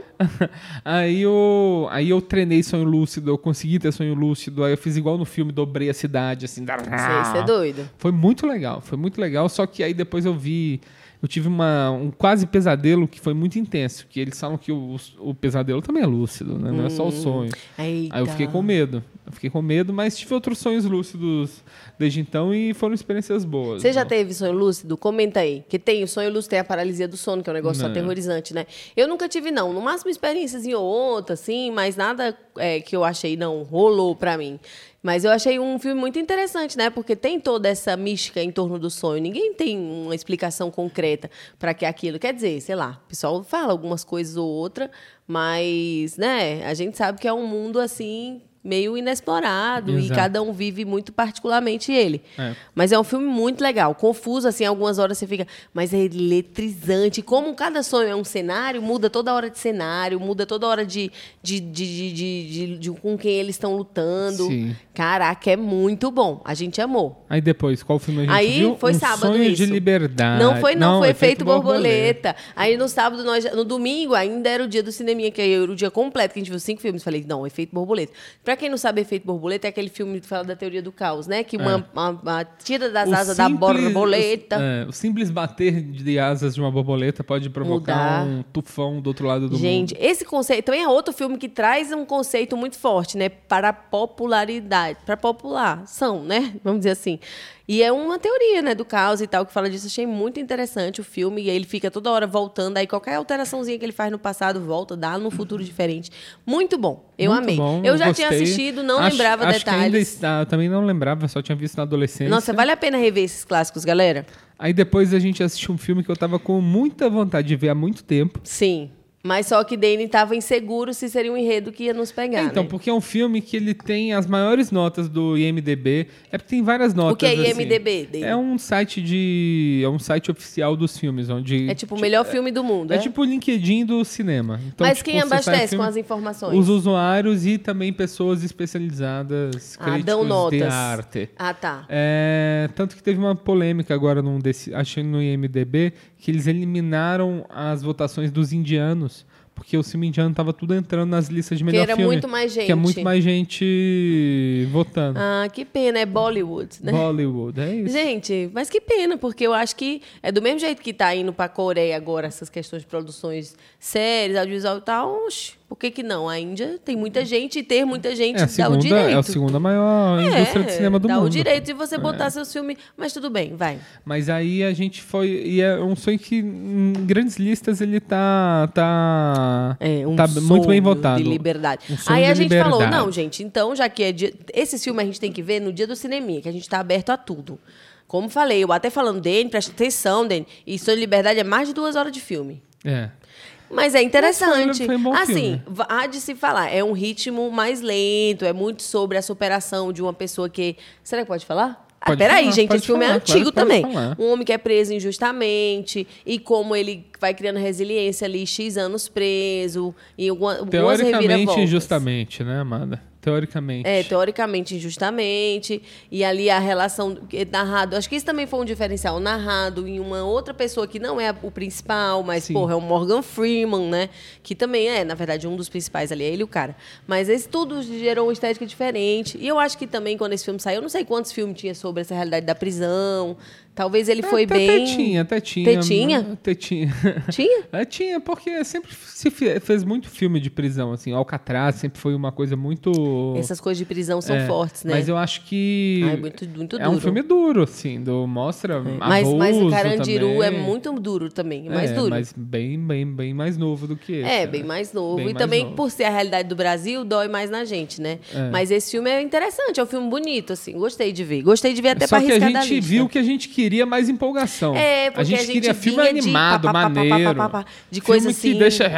Aí eu, aí eu treinei sonho lúcido, eu consegui ter sonho lúcido. Aí eu fiz igual no filme, dobrei a cidade, assim. Sei, você é doido. Foi muito legal, foi muito legal. Só que aí depois eu vi... Eu tive uma, um quase pesadelo que foi muito intenso. Que eles falam que o, o pesadelo também é lúcido, né? Não é Hum. só o sonho. Eita. Aí eu fiquei com medo. Eu fiquei com medo, mas tive outros sonhos lúcidos desde então e foram experiências boas. Você já Não. teve sonho lúcido? Comenta aí. Que tem o sonho lúcido, tem a paralisia do sono, que é um negócio Não. aterrorizante, né? Eu nunca tive, não. No máximo, experiências em outra, assim, mas nada é, que eu achei, não, rolou pra mim. Mas eu achei um filme muito interessante, né? Porque tem toda essa mística em torno do sonho. Ninguém tem uma explicação concreta para que aquilo. Quer dizer, sei lá, o pessoal fala algumas coisas ou outra, mas, né, a gente sabe que é um mundo assim meio inexplorado e Exato. cada um vive muito particularmente ele. É. Mas é um filme muito legal, confuso, assim, algumas horas você fica, mas é eletrizante. Como cada sonho é um cenário, muda toda hora de cenário, muda toda hora de, de, de, de, de- de- de com quem eles estão lutando. Sim. Caraca, é muito bom. A gente amou. Aí depois, qual filme a gente Aí viu? foi um sábado Sonho isso. de Liberdade. Não foi não, foi Efeito Efeito borboleta. Aí no sábado, nós, no domingo, ainda era o dia do cineminha, que era o dia completo, que a gente viu cinco filmes. Falei, não, Efeito Borboleta. Pra quem não sabe, Efeito Borboleta é aquele filme que fala da teoria do caos, né? Que uma, uma- uma tira das O asas da simples- borboleta. O, é, o simples bater de asas de uma borboleta pode provocar Mudar. um tufão do outro lado do Gente, mundo. esse conceito também é outro filme que traz um conceito muito forte, né? Para a popularidade, para a população, né? Vamos dizer assim. E é uma teoria, né, do caos e tal, que fala disso. Achei muito interessante o filme. E aí ele fica toda hora voltando. Aí qualquer alteraçãozinha que ele faz no passado volta, dá num futuro diferente. Muito bom. Eu Muito amei. bom, eu já tinha gostei. assistido, não Acho- lembrava acho Que ainda detalhes. está, eu também não lembrava, só tinha visto na adolescência. Nossa, vale a pena rever esses clássicos, galera? Aí depois a gente assistiu um filme que eu tava com muita vontade de ver há muito tempo. Sim. Mas só que Danny estava inseguro se seria um enredo que ia nos pegar, É, então, né? porque é um filme que ele tem as maiores notas do I M D B. É porque tem várias notas. O que é assim. I M D B, Danny? É um site de. É um site oficial dos filmes, onde. É tipo o melhor filme do mundo, É é? tipo o LinkedIn do cinema. Então, Mas tipo, quem você sai abastece filme, com as informações? Os usuários e também pessoas especializadas, Ah, críticos dão notas. de arte. Ah, tá. É, tanto que teve uma polêmica agora num desse, achando no I M D B, que eles eliminaram as votações dos indianos, porque o filme indiano tava tudo entrando nas listas de melhor era filme. muito mais gente. Que é muito mais gente votando. Ah, que pena, é Bollywood, né? Bollywood, é isso. Gente, mas que pena, porque eu acho que é do mesmo jeito que tá indo pra Coreia agora essas questões de produções séries, audiovisual e tal, oxe, por que que não? A Índia tem muita gente e ter muita gente É a dá o segunda, direito. é a segunda maior indústria de cinema do dá mundo. o direito de você botar seus filmes, mas tudo bem, vai. Mas aí a gente foi... E é um sonho que em grandes listas ele tá... tá É, um tá sonho muito bem votado. de liberdade. Um sonho Aí de a gente liberdade. falou, não, gente, então, já que é dia... Esse filme a gente tem que ver no dia do cineminha, que a gente tá aberto a tudo. Como falei, eu até falando, Dani, presta atenção, Dani, e Sonho de Liberdade é mais de duas horas de filme. É. Mas é interessante. Mas foi um bom assim, filme. há de se falar, é um ritmo mais lento, é muito sobre a superação de uma pessoa que... Será que pode falar? Ah, Pode peraí, falar, gente, pode esse filme falar, é antigo claro, pode também. falar. Um homem que é preso injustamente e como ele vai criando resiliência ali, X anos preso, e alguma- algumas Teoricamente, reviravoltas. injustamente, né, Amanda? Teoricamente. É, teoricamente, injustamente. E ali a relação é narrado. Acho que isso também foi um diferencial. Narrado em uma outra pessoa que não é o principal, mas, Sim. porra, é o Morgan Freeman, né? Que também é, na verdade, um dos principais ali. É ele e o cara. Mas esse tudo gerou uma estética diferente. E eu acho que também, quando esse filme saiu, eu não sei quantos filmes tinha sobre essa realidade da prisão. Talvez ele foi até, bem. Até tinha, até tinha. Tetinha? Até tinha. Tinha? É, tinha, porque sempre se fe- fez muito filme de prisão, assim. Alcatraz sempre foi uma coisa muito... Essas coisas de prisão são É, fortes, né? Mas eu acho que... Ai, muito, muito é um duro. filme duro, assim. Do, mostra Mas, mas o abuso Carandiru é também. muito duro também. É mais É, duro. mas bem, bem, bem mais novo do que esse. É, né? bem mais novo. Bem e mais também, novo. por ser a realidade do Brasil, dói mais na gente, né? É. Mas esse filme é interessante, é um filme bonito, assim. Gostei de ver. Gostei de ver até Só pra que a arriscar da gente lista. viu que a gente queria mais empolgação. É, porque a gente, a gente queria filme vinha de animado, pá, pá, pá, pá, maneiro. pá, pá, pá, pá, de filme coisa que assim. deixa...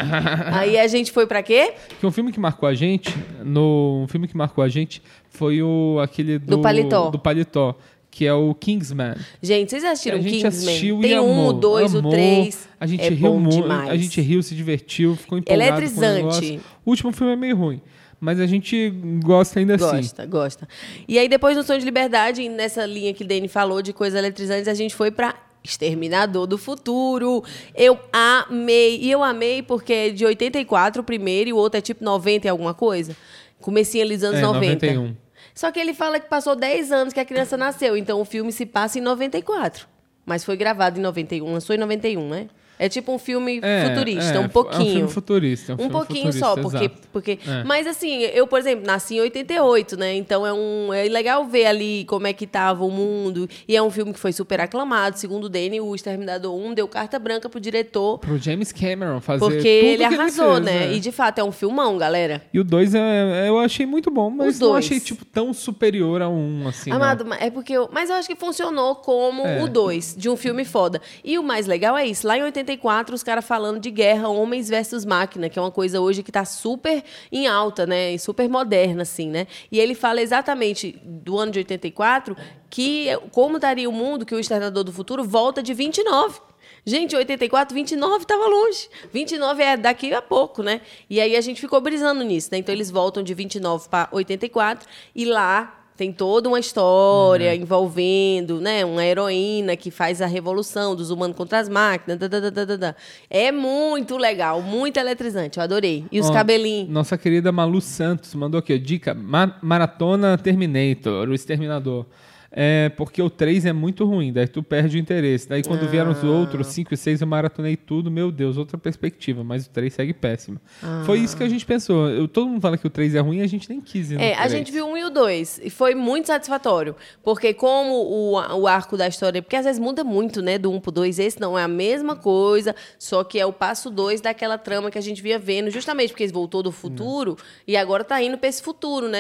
Aí a gente foi pra quê? Que um filme que marcou a gente, no, um filme que marcou a gente foi o aquele do, Do Paletó. do Paletó, que é o Kingsman. Gente, vocês Que assistiram a gente Kingsman? assistiu Tem e um, amou, o dois, amou. o três. A gente é riu bom muito, demais. a gente riu, se divertiu, ficou empolgado com o Eletrizante. negócio. O último filme é meio ruim, mas a gente gosta ainda assim. Gosta, gosta. E aí, depois do Sonho de Liberdade, nessa linha que o Dani falou de coisas eletrizantes, a gente foi pra Exterminador do Futuro. Eu amei. E eu amei porque é de oitenta e quatro o primeiro e o outro é tipo noventa e alguma coisa. Comecinho ali dos anos É, noventa. noventa e um. Só que ele fala que passou dez anos que a criança nasceu. Então, o filme se passa em noventa e quatro. Mas foi gravado em noventa e um. Lançou em noventa e um, né? É tipo um filme É, futurista, é, um pouquinho. É um filme futurista. É um, Um filme pouquinho futurista, só, porque, exato. porque É. mas assim, eu, por exemplo, nasci em oitenta e oito, né? Então é um é legal ver ali como é que tava o mundo, e é um filme que foi super aclamado, segundo o Danny, o Exterminador um deu carta branca pro diretor, Pro James Cameron fazer porque tudo ele que arrasou, fez, né? é. E de fato é um filmão, galera. E o dois é, eu achei muito bom, mas Os não dois. achei tipo tão superior a um assim. não. Amado, é porque eu, mas eu acho que funcionou como É. o dois de um filme foda. E o mais legal é isso, lá em oitenta e quatro os caras falando de guerra homens versus máquina, que é uma coisa hoje que tá super em alta, né? E super moderna assim, né? E ele fala exatamente do ano de oitenta e quatro que como estaria o mundo que o Exterminador do Futuro volta de vinte e nove. Gente, oitenta e quatro, vinte e nove estava longe. vinte e nove é daqui a pouco, né? E aí a gente ficou brisando nisso, né? Então eles voltam de vinte e nove para oitenta e quatro e lá tem toda uma história Uhum. envolvendo, né, uma heroína que faz a revolução dos humanos contra as máquinas. Da, da, da, da, da, da. É muito legal, muito eletrizante. Eu adorei. E os Ó, cabelinhos. Nossa querida Malu Santos mandou aqui, ó, dica, Ma- Maratona Terminator, o Exterminador. É porque o três é muito ruim, daí tu perde o interesse. Daí quando vieram os outros, cinco e seis, eu maratonei tudo, meu Deus, outra perspectiva, mas o três segue péssimo. Foi isso que a gente pensou. Eu, todo mundo fala que o três é ruim, a gente nem quis ir no É, a três. gente viu um e o dois, e foi muito satisfatório, porque como o, o arco da história, porque às vezes muda muito, né, do um pro dois, esse não é a mesma coisa, só que é o passo dois daquela trama que a gente via vendo, justamente porque eles voltou do futuro e agora tá indo pra esse futuro, né?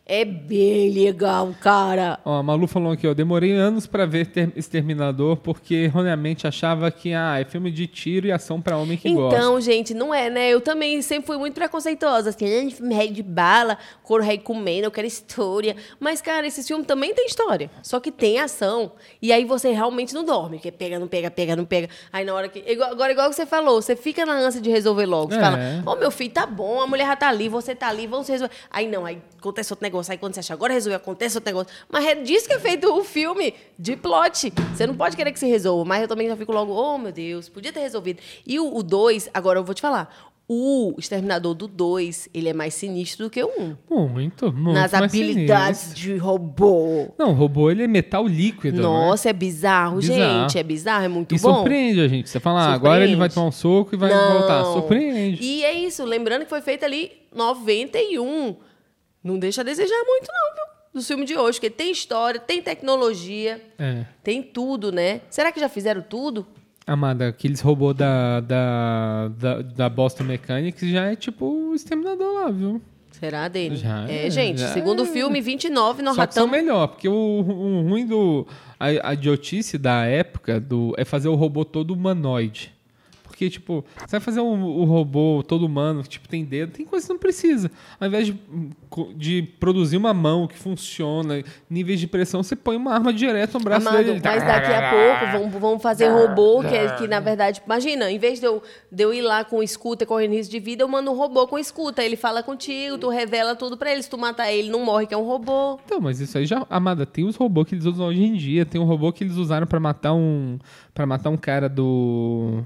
É bem legal, cara. Ó, a Malu falou aqui, ó, demorei anos pra ver ter- Exterminador porque erroneamente achava que ah, é filme de tiro e ação pra homem que gosta. Então, gente, não é, né? Eu também sempre fui muito preconceituosa. Assim, "Ah, filme rei de bala, couro rei comendo, eu quero história. Mas, cara, esse filme também tem história. Só que tem ação. E aí você realmente não dorme. Porque pega, não pega, pega, não pega. Aí na hora que... Igual- agora, igual que você falou, você fica na ânsia de resolver logo. Você É. fala, ô, meu filho, tá bom, a mulher já tá ali, você tá ali, vamos resolver. Aí não, aí acontece outro negócio. Aí quando você acha, agora resolveu, acontece outro negócio. Mas é disso que é feito o filme, de plot. Você não pode querer que se resolva. Mas eu também já fico logo, oh, meu Deus, podia ter resolvido. E o dois, agora eu vou te falar. O Exterminador do dois, ele é mais sinistro do que o um. Muito, muito Nas mais habilidades sinistro. de robô. Não, o robô, ele é metal líquido, né? Nossa, é bizarro, Bizarro. gente. É bizarro, é muito E bom. surpreende a gente. Você fala, ah, agora ele vai tomar um soco e vai Não. voltar. Surpreende. E é isso, lembrando que foi feito ali noventa e um. Não deixa a desejar muito, não, viu? Do filme de hoje, porque tem história, tem tecnologia, É. tem tudo, né? Será que já fizeram tudo? Amada, aqueles robôs da, da, da, da Boston Mechanics já é tipo o Exterminador lá, viu? Será, Dani? Já é, é, gente, já segundo o é. filme, vinte e nove, nós Só já que são estamos... melhor, porque o, o ruim do... A, a idiotice da época do, é fazer o robô todo humanoide. Porque, tipo, você vai fazer um, o robô todo humano, que tipo, tem dedo, tem coisa que não precisa. Ao invés de, de produzir uma mão que funciona, níveis de pressão, você põe uma arma direto no braço Amado, dele. mas daqui a pouco vão, vão fazer robô, que, é, que na verdade, imagina, em vez de eu, de eu ir lá com scooter correndo risco de vida, eu mando um robô com scooter. Ele fala contigo, tu revela tudo pra ele. Se tu matar ele, não morre, que é um robô. Então, mas isso aí já... Amada, tem os robôs que eles usam hoje em dia. Tem um robô que eles usaram pra matar um... Pra matar um cara do...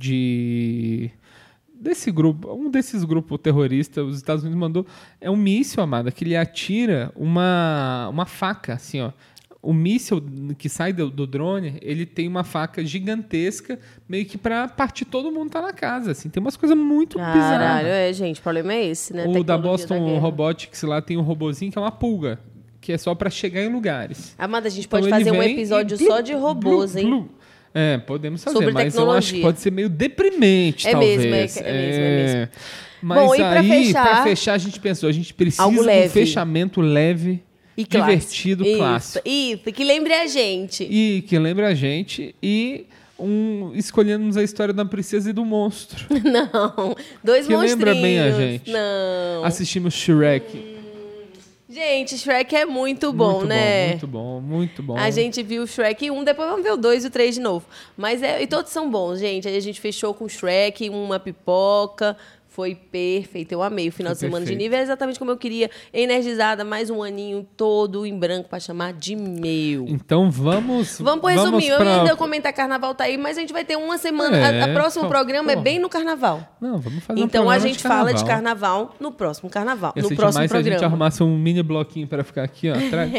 De... Desse grupo... Um desses grupos terroristas, os Estados Unidos mandou... É um míssil, amada, que ele atira uma... Uma faca, assim, ó. O míssil que sai do, do drone, ele tem uma faca gigantesca, meio que pra partir todo mundo tá na casa, assim. Tem umas coisas muito Caralho, bizarras. é, gente, o problema é esse, né? O Tecnologia da Boston guerra. Robotics lá tem um robozinho que é uma pulga, que é só pra chegar em lugares. Amada, a gente Então pode ele fazer um vem episódio e só de robôs, blu, hein? blu. É, podemos fazer, Sobre mas eu acho que tecnologia. pode ser meio deprimente, É talvez. mesmo, é, é mesmo, é mesmo. Mas Bom, e pra aí, fechar- pra fechar, a gente pensou, a gente precisa Algo de um leve. fechamento leve, E clássico. divertido, isso, clássico. Isso, que lembre a gente. E que lembra a gente e um, escolhemos a história da princesa e do monstro. Não, dois Que monstrinhos. lembra bem a gente. Não. Assistimos Shrek. Gente, Shrek é muito bom, muito né? bom, muito bom, muito bom. A gente viu o Shrek um, depois vamos ver o dois e o três de novo. Mas é, e todos são bons, gente. Aí a gente fechou com o Shrek, uma pipoca. Foi perfeito. Eu amei o final Foi de semana de perfeito. nível. É exatamente como eu queria. Energizada, mais um aninho todo em branco para chamar de meu. Então vamos. Vamos pro resuminho. pra- Eu ainda comentar carnaval tá aí, mas a gente vai ter uma semana. É, a, a próximo pô, programa é pô. bem no carnaval. Não, vamos fazer um Então a programa gente de fala de carnaval no próximo carnaval. Ia no ser próximo demais se a gente programa. arrumasse um mini bloquinho para ficar aqui, ó, atrás.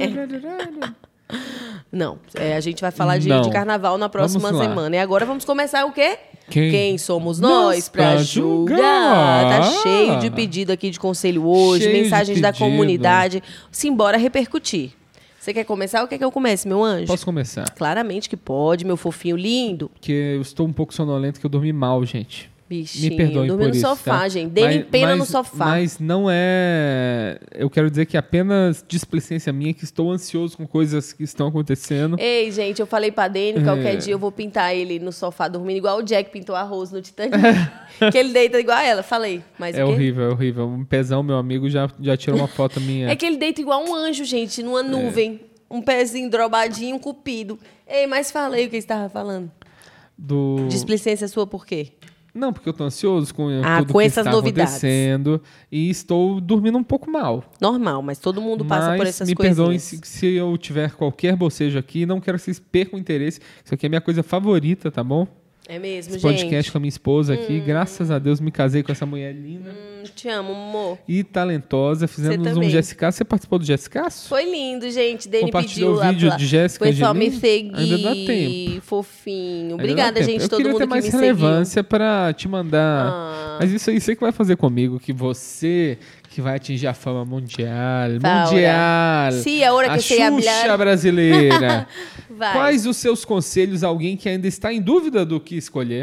Não, é, a gente vai falar de, Não. de carnaval na próxima Vamos lá. semana. E agora vamos começar o quê? Quem somos nós nós pra pra julgar? julgar? Tá cheio de pedido aqui de conselho hoje, Cheio de mensagens da pedido. comunidade. Simbora repercutir. Você quer começar ou quer que eu comece, meu anjo? Posso começar? Claramente que pode, meu fofinho lindo. Porque eu estou um pouco sonolento, que eu dormi mal, gente. Bichinho, Me perdoem dormiu por no isso, sofá, tá? gente. Dê-lhe Mas- pena mas- no sofá. Mas não é... Eu quero dizer que apenas displicência minha, que estou ansioso com coisas que estão acontecendo. Ei, gente, eu falei pra Dani, qualquer É. dia eu vou pintar ele no sofá dormindo igual o Jack pintou a Rose no Titanic. que ele deita igual a ela. Falei, mas É o quê? horrível, é horrível. Um pezão, meu amigo, já, já tirou uma foto minha. É que ele deita igual um anjo, gente, numa nuvem. Um pezinho drobadinho, um cupido. Ei, mas falei o que você estava falando. Do... Displicência sua por quê? Não, porque eu tô ansioso com Ah, tudo com que essas está novidades. acontecendo e estou dormindo um pouco mal. Normal, mas todo mundo passa Mas por essas me coisinhas. perdoem se, se eu tiver qualquer bocejo aqui, não quero que vocês percam o interesse. Isso aqui é minha coisa favorita, tá bom? É mesmo, Esse gente. podcast com a minha esposa aqui. Graças a Deus me casei com essa mulher linda Hum, te amo, amor. e talentosa. Fizemos um também. Jessica. Você participou do Jessicaço? Foi lindo, gente. Dani Compartilhou pediu o lá vídeo pra- de Jéssica o pessoal me Angelini? seguir. Ainda dá tempo. Fofinho. Ainda Obrigada, dá tempo. gente, eu todo queria mundo ter que mais me relevância pra te mandar. Ah. Mas isso aí você que vai fazer comigo, que você que vai atingir a fama mundial. Ahora. Mundial. Sí, ahora a que sei Xuxa hablar. brasileira. seguiu. Vai. Quais os seus conselhos a alguém que ainda está em dúvida do que escolher?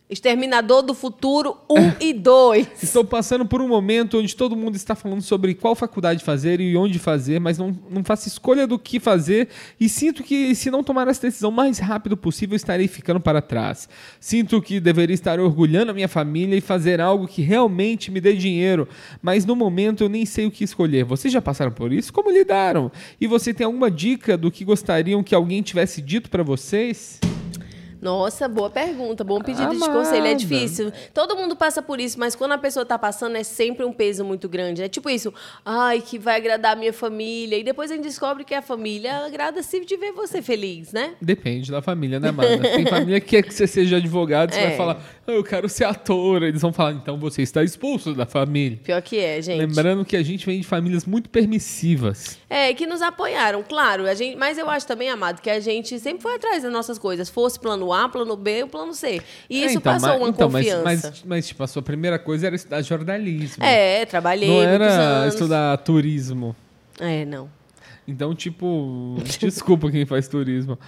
Exterminador do Futuro um e dois. Estou passando por um momento onde todo mundo está falando sobre qual faculdade fazer e onde fazer, mas não, não faço escolha do que fazer e sinto que se não tomar essa decisão o mais rápido possível, estarei ficando para trás. Sinto que deveria estar orgulhando a minha família e fazer algo que realmente me dê dinheiro, mas no momento eu nem sei o que escolher. Vocês já passaram por isso? Como lidaram? E você tem alguma dica do que gostariam que alguém tivesse dito para vocês? Nossa, boa pergunta, bom pedido Amada. de conselho, é difícil. Todo mundo passa por isso, mas quando a pessoa tá passando é sempre um peso muito grande. É tipo isso, ai, que vai agradar a minha família. E depois a gente descobre que a família agrada-se de ver você feliz, né? Depende da família, né, Amada? Tem família que quer que você seja advogado, você É. vai falar, ah, eu quero ser ator. Eles vão falar, então você está expulso da família. Pior que é, gente. Lembrando que a gente vem de famílias muito permissivas. É, que nos apoiaram, claro. A gente, mas eu acho também, Amado, que a gente sempre foi atrás das nossas coisas. Fosse plano A, plano B ou plano C. E É, isso então, passou mas, uma então, confiança. Mas, mas, mas, tipo, a sua primeira coisa era estudar jornalismo. É, trabalhei Não muitos era anos. estudar turismo. É, não. Então, tipo, desculpa quem faz turismo.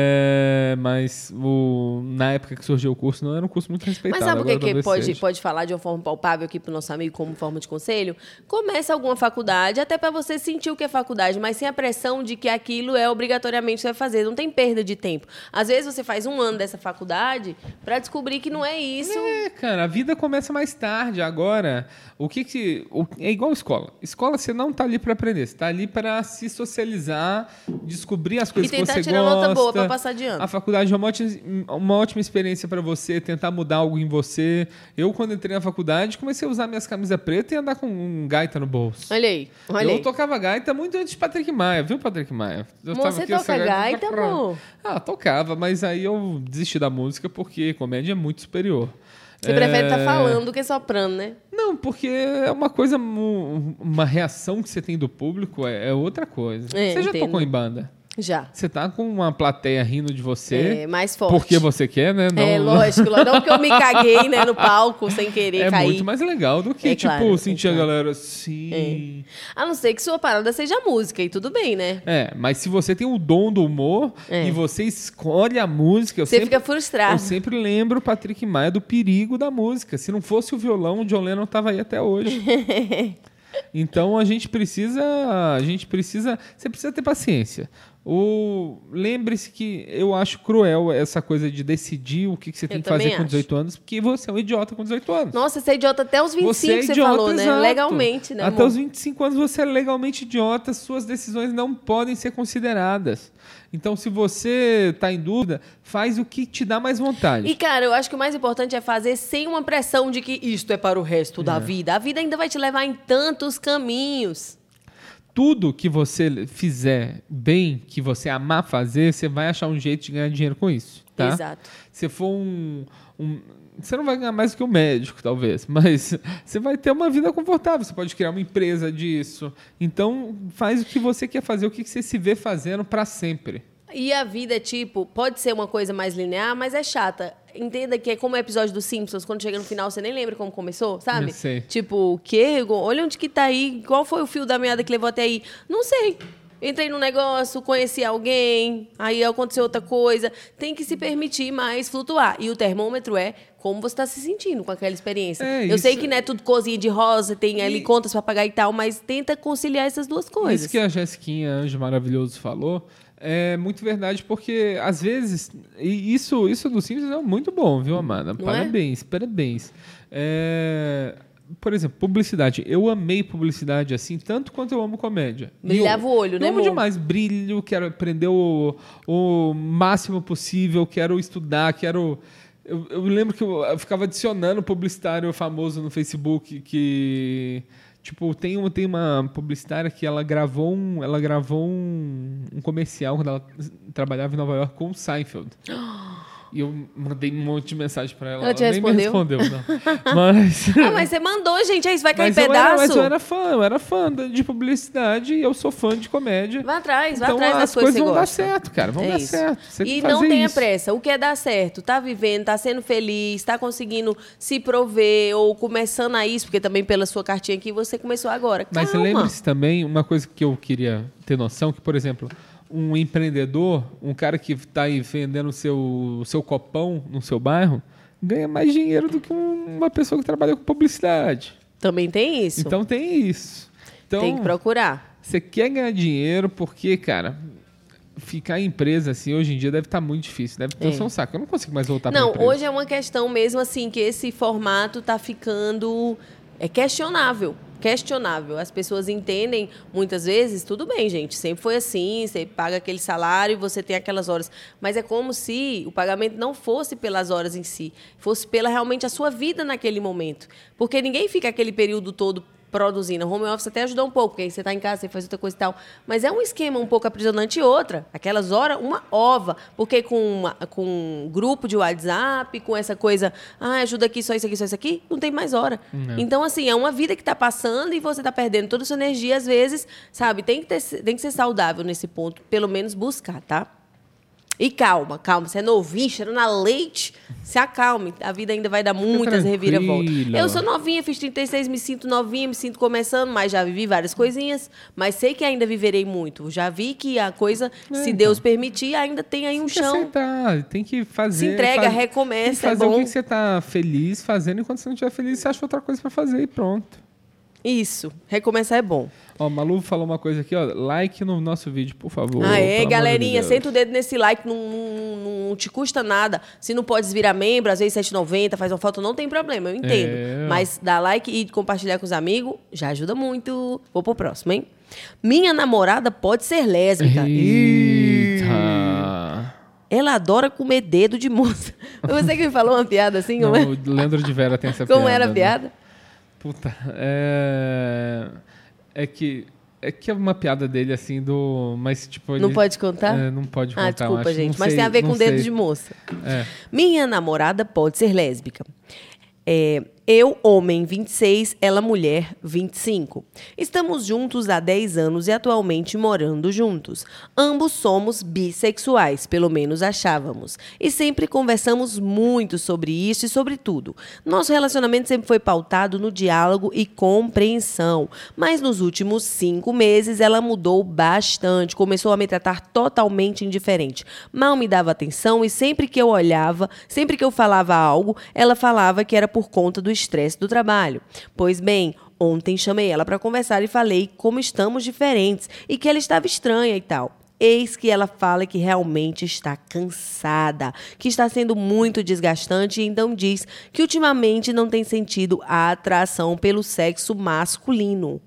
É, mas o, na época que surgiu o curso, não era um curso muito respeitado. Mas sabe o que, agora que talvez pode, seja. pode falar de uma forma palpável aqui pro nosso amigo, como forma de conselho? Comece alguma faculdade, até para você sentir o que é faculdade, mas sem a pressão de que aquilo é obrigatoriamente você vai fazer. Não tem perda de tempo. Às vezes você faz um ano dessa faculdade para descobrir que não é isso. É, cara, a vida começa mais tarde. Agora, o que que... o- é igual escola. Escola, você não tá ali para aprender. Você tá ali para se socializar, descobrir as coisas E que tentar você tirar gosta. nota boa pra passar de ano. A faculdade é uma ótima, uma ótima experiência para você, tentar mudar algo em você. Eu, quando entrei na faculdade, comecei a usar minhas camisas pretas e andar com um gaita no bolso. Olha aí, olha Eu aí. tocava gaita muito antes de Patrick Maia, viu, Patrick Maia? Eu Amor, tava você aqui, toca essa gaita, amor? Ah, tocava, mas aí eu desisti da música porque comédia é muito superior. Você prefere estar É, falando do que soprando, né? Não, porque é uma coisa, mu- uma reação que você tem do público é, é outra coisa. É, você já entendo. tocou em banda? Já. Você tá com uma plateia rindo de você. É, mais forte. Porque você quer, né? Não, É, lógico. Não porque eu me caguei, né, no palco, sem querer É cair. muito mais legal do que, É tipo, claro, é sentir a claro. galera assim. A não ser que sua parada seja música, e tudo bem, né? É, mas se você tem o dom do humor É. e você escolhe a música, eu Você sempre, fica frustrado. eu sempre lembro o Patrick Maia do perigo da música. Se não fosse o violão, o John Lennon tava aí até hoje. Então a gente precisa, a gente precisa, você precisa ter paciência. O, lembre-se que eu acho cruel essa coisa de decidir o que, que você tem Eu que fazer também com acho. dezoito anos, porque você é um idiota com dezoito anos. Nossa, você é idiota até os vinte e cinco, Você é você idiota, falou, né? exato. Legalmente, né, Até amor? os vinte e cinco anos você é legalmente idiota, suas decisões não podem ser consideradas. Então, se você está em dúvida, faz o que te dá mais vontade. E, cara, eu acho que o mais importante é fazer sem uma pressão de que isto é para o resto da vida. A vida ainda vai te levar em tantos caminhos. Tudo que você fizer bem, que você amar fazer, você vai achar um jeito de ganhar dinheiro com isso, tá? Exato. Se for um, um... Você não vai ganhar mais do que um médico, talvez, mas você vai ter uma vida confortável, você pode criar uma empresa disso. Então, faz o que você quer fazer, o que você se vê fazendo para sempre. E a vida é tipo, pode ser uma coisa mais linear, mas é chata. Entenda que é como o episódio dos Simpsons, quando chega no final, você nem lembra como começou, sabe? Eu sei. Tipo, o quê? Olha onde que tá aí, qual foi o fio da meada que levou até aí? Não sei. Entrei num negócio, conheci alguém, aí aconteceu outra coisa. Tem que se permitir mais flutuar. E o termômetro é como você está se sentindo com aquela experiência. É, Eu isso- sei que não é tudo cozinha de rosa, tem ali E- contas para pagar e tal, mas tenta conciliar essas duas coisas. Isso que a Jessiquinha Anjo Maravilhoso falou é muito verdade, porque às vezes. E isso, isso do Simpsons é muito bom, viu, Amanda? Não Parabéns, parabéns. É, por exemplo, publicidade. Eu amei publicidade assim, tanto quanto eu amo comédia. E Brilhava eu- o olho, eu né, amo amor? demais. Brilho, quero aprender o, o máximo possível, quero estudar, quero. Eu, eu lembro que eu, eu ficava adicionando publicitário famoso no Facebook que. Tipo, tem uma, tem uma publicitária que ela gravou um, ela gravou um, um comercial quando ela trabalhava em Nova York com o Seinfeld. E eu mandei um monte de mensagem pra ela. Ela te nem me respondeu? respondeu, não. Mas. Ah, mas você mandou, gente, aí isso vai cair Mas eu, era, pedaço. mas eu era fã, eu era fã de publicidade e eu sou fã de comédia. Vai atrás, vai Então atrás das as coisas que você vão dar gosta. certo, cara. Vão É dar isso. certo. Você tem E que não fazer tenha isso. pressa. O que é dar certo? Tá vivendo, tá sendo feliz, tá conseguindo se prover ou começando a isso, porque também pela sua cartinha aqui você começou agora. Mas Calma. lembre-se também, uma coisa que eu queria ter noção, que, por exemplo, um empreendedor, um cara que está aí vendendo o seu, o seu copão no seu bairro, ganha mais dinheiro do que uma pessoa que trabalha com publicidade. Também tem isso. Então tem isso. Então, tem que procurar. Você quer ganhar dinheiro porque, cara, ficar em empresa assim hoje em dia deve estar muito difícil. Deve ter é. um saco. Eu não consigo mais voltar para Não, empresa. hoje é uma questão mesmo assim que esse formato tá ficando é questionável. Questionável. As pessoas entendem, muitas vezes, tudo bem, gente, sempre foi assim, você paga aquele salário e você tem aquelas horas. Mas é como se o pagamento não fosse pelas horas em si, fosse pela realmente a sua vida naquele momento. Porque ninguém fica aquele período todo produzindo. O home office até ajuda um pouco, porque aí você está em casa, você faz outra coisa e tal. Mas é um esquema um pouco aprisionante e outra. Aquelas horas, uma ova. Porque com, uma, com um grupo de WhatsApp, com essa coisa, ah, ajuda aqui, só isso aqui, só isso aqui, não tem mais hora. Não. Então, assim, é uma vida que está passando e você está perdendo toda a sua energia, às vezes, sabe? Tem que, ter, tem que ser saudável nesse ponto, pelo menos buscar, tá? E calma, calma. Você é novinho, cheirando a leite, se acalme. A vida ainda vai dar muitas reviravoltas. Eu sou novinha, fiz trinta e seis, me sinto novinha, me sinto começando, mas já vivi várias coisinhas. Mas sei que ainda viverei muito. Já vi que a coisa, é, se Deus então. permitir, ainda tem aí um tem chão. Que aceitar, tem que fazer. Se entrega, faz, recomeça, tem que fazer é bom. o que você está feliz fazendo, e quando você não estiver feliz, você acha outra coisa para fazer e pronto. Isso, recomeçar é bom. Ó, Malu falou uma coisa aqui, ó, like no nosso vídeo, por favor. Ah, é, galerinha, de senta o dedo nesse like, não, não, não te custa nada. Se não pode virar membro, às vezes sete reais e noventa centavos, faz uma foto, não tem problema, eu entendo. É. Mas dar like e compartilhar com os amigos já ajuda muito. Vou pro próximo, hein? Minha namorada pode ser lésbica. Eita! Ela adora comer dedo de moça. Você que me falou uma piada assim? Não, como é? O Leandro de Vera tem essa como piada. Como era a né? piada? Puta, é... É que... É que é uma piada dele, assim, do... Mas, tipo... Ele... Não pode contar? É, não pode contar. Ah, desculpa, acho. gente. Não mas sei, tem a ver com sei. dedo de moça. É. Minha namorada pode ser lésbica. É, eu, homem, vinte e seis, ela, mulher, vinte e cinco. Estamos juntos há dez anos e atualmente morando juntos. Ambos somos bissexuais, pelo menos achávamos. E sempre conversamos muito sobre isso e sobre tudo. Nosso relacionamento sempre foi pautado no diálogo e compreensão. Mas nos últimos cinco meses ela mudou bastante. Começou a me tratar totalmente indiferente. Mal me dava atenção e sempre que eu olhava, sempre que eu falava algo, ela falava que era por por conta do estresse do trabalho. Pois bem, ontem chamei ela para conversar e falei como estamos diferentes e que ela estava estranha e tal. Eis que ela fala que realmente está cansada, que está sendo muito desgastante e então diz que ultimamente não tem sentido a atração pelo sexo masculino,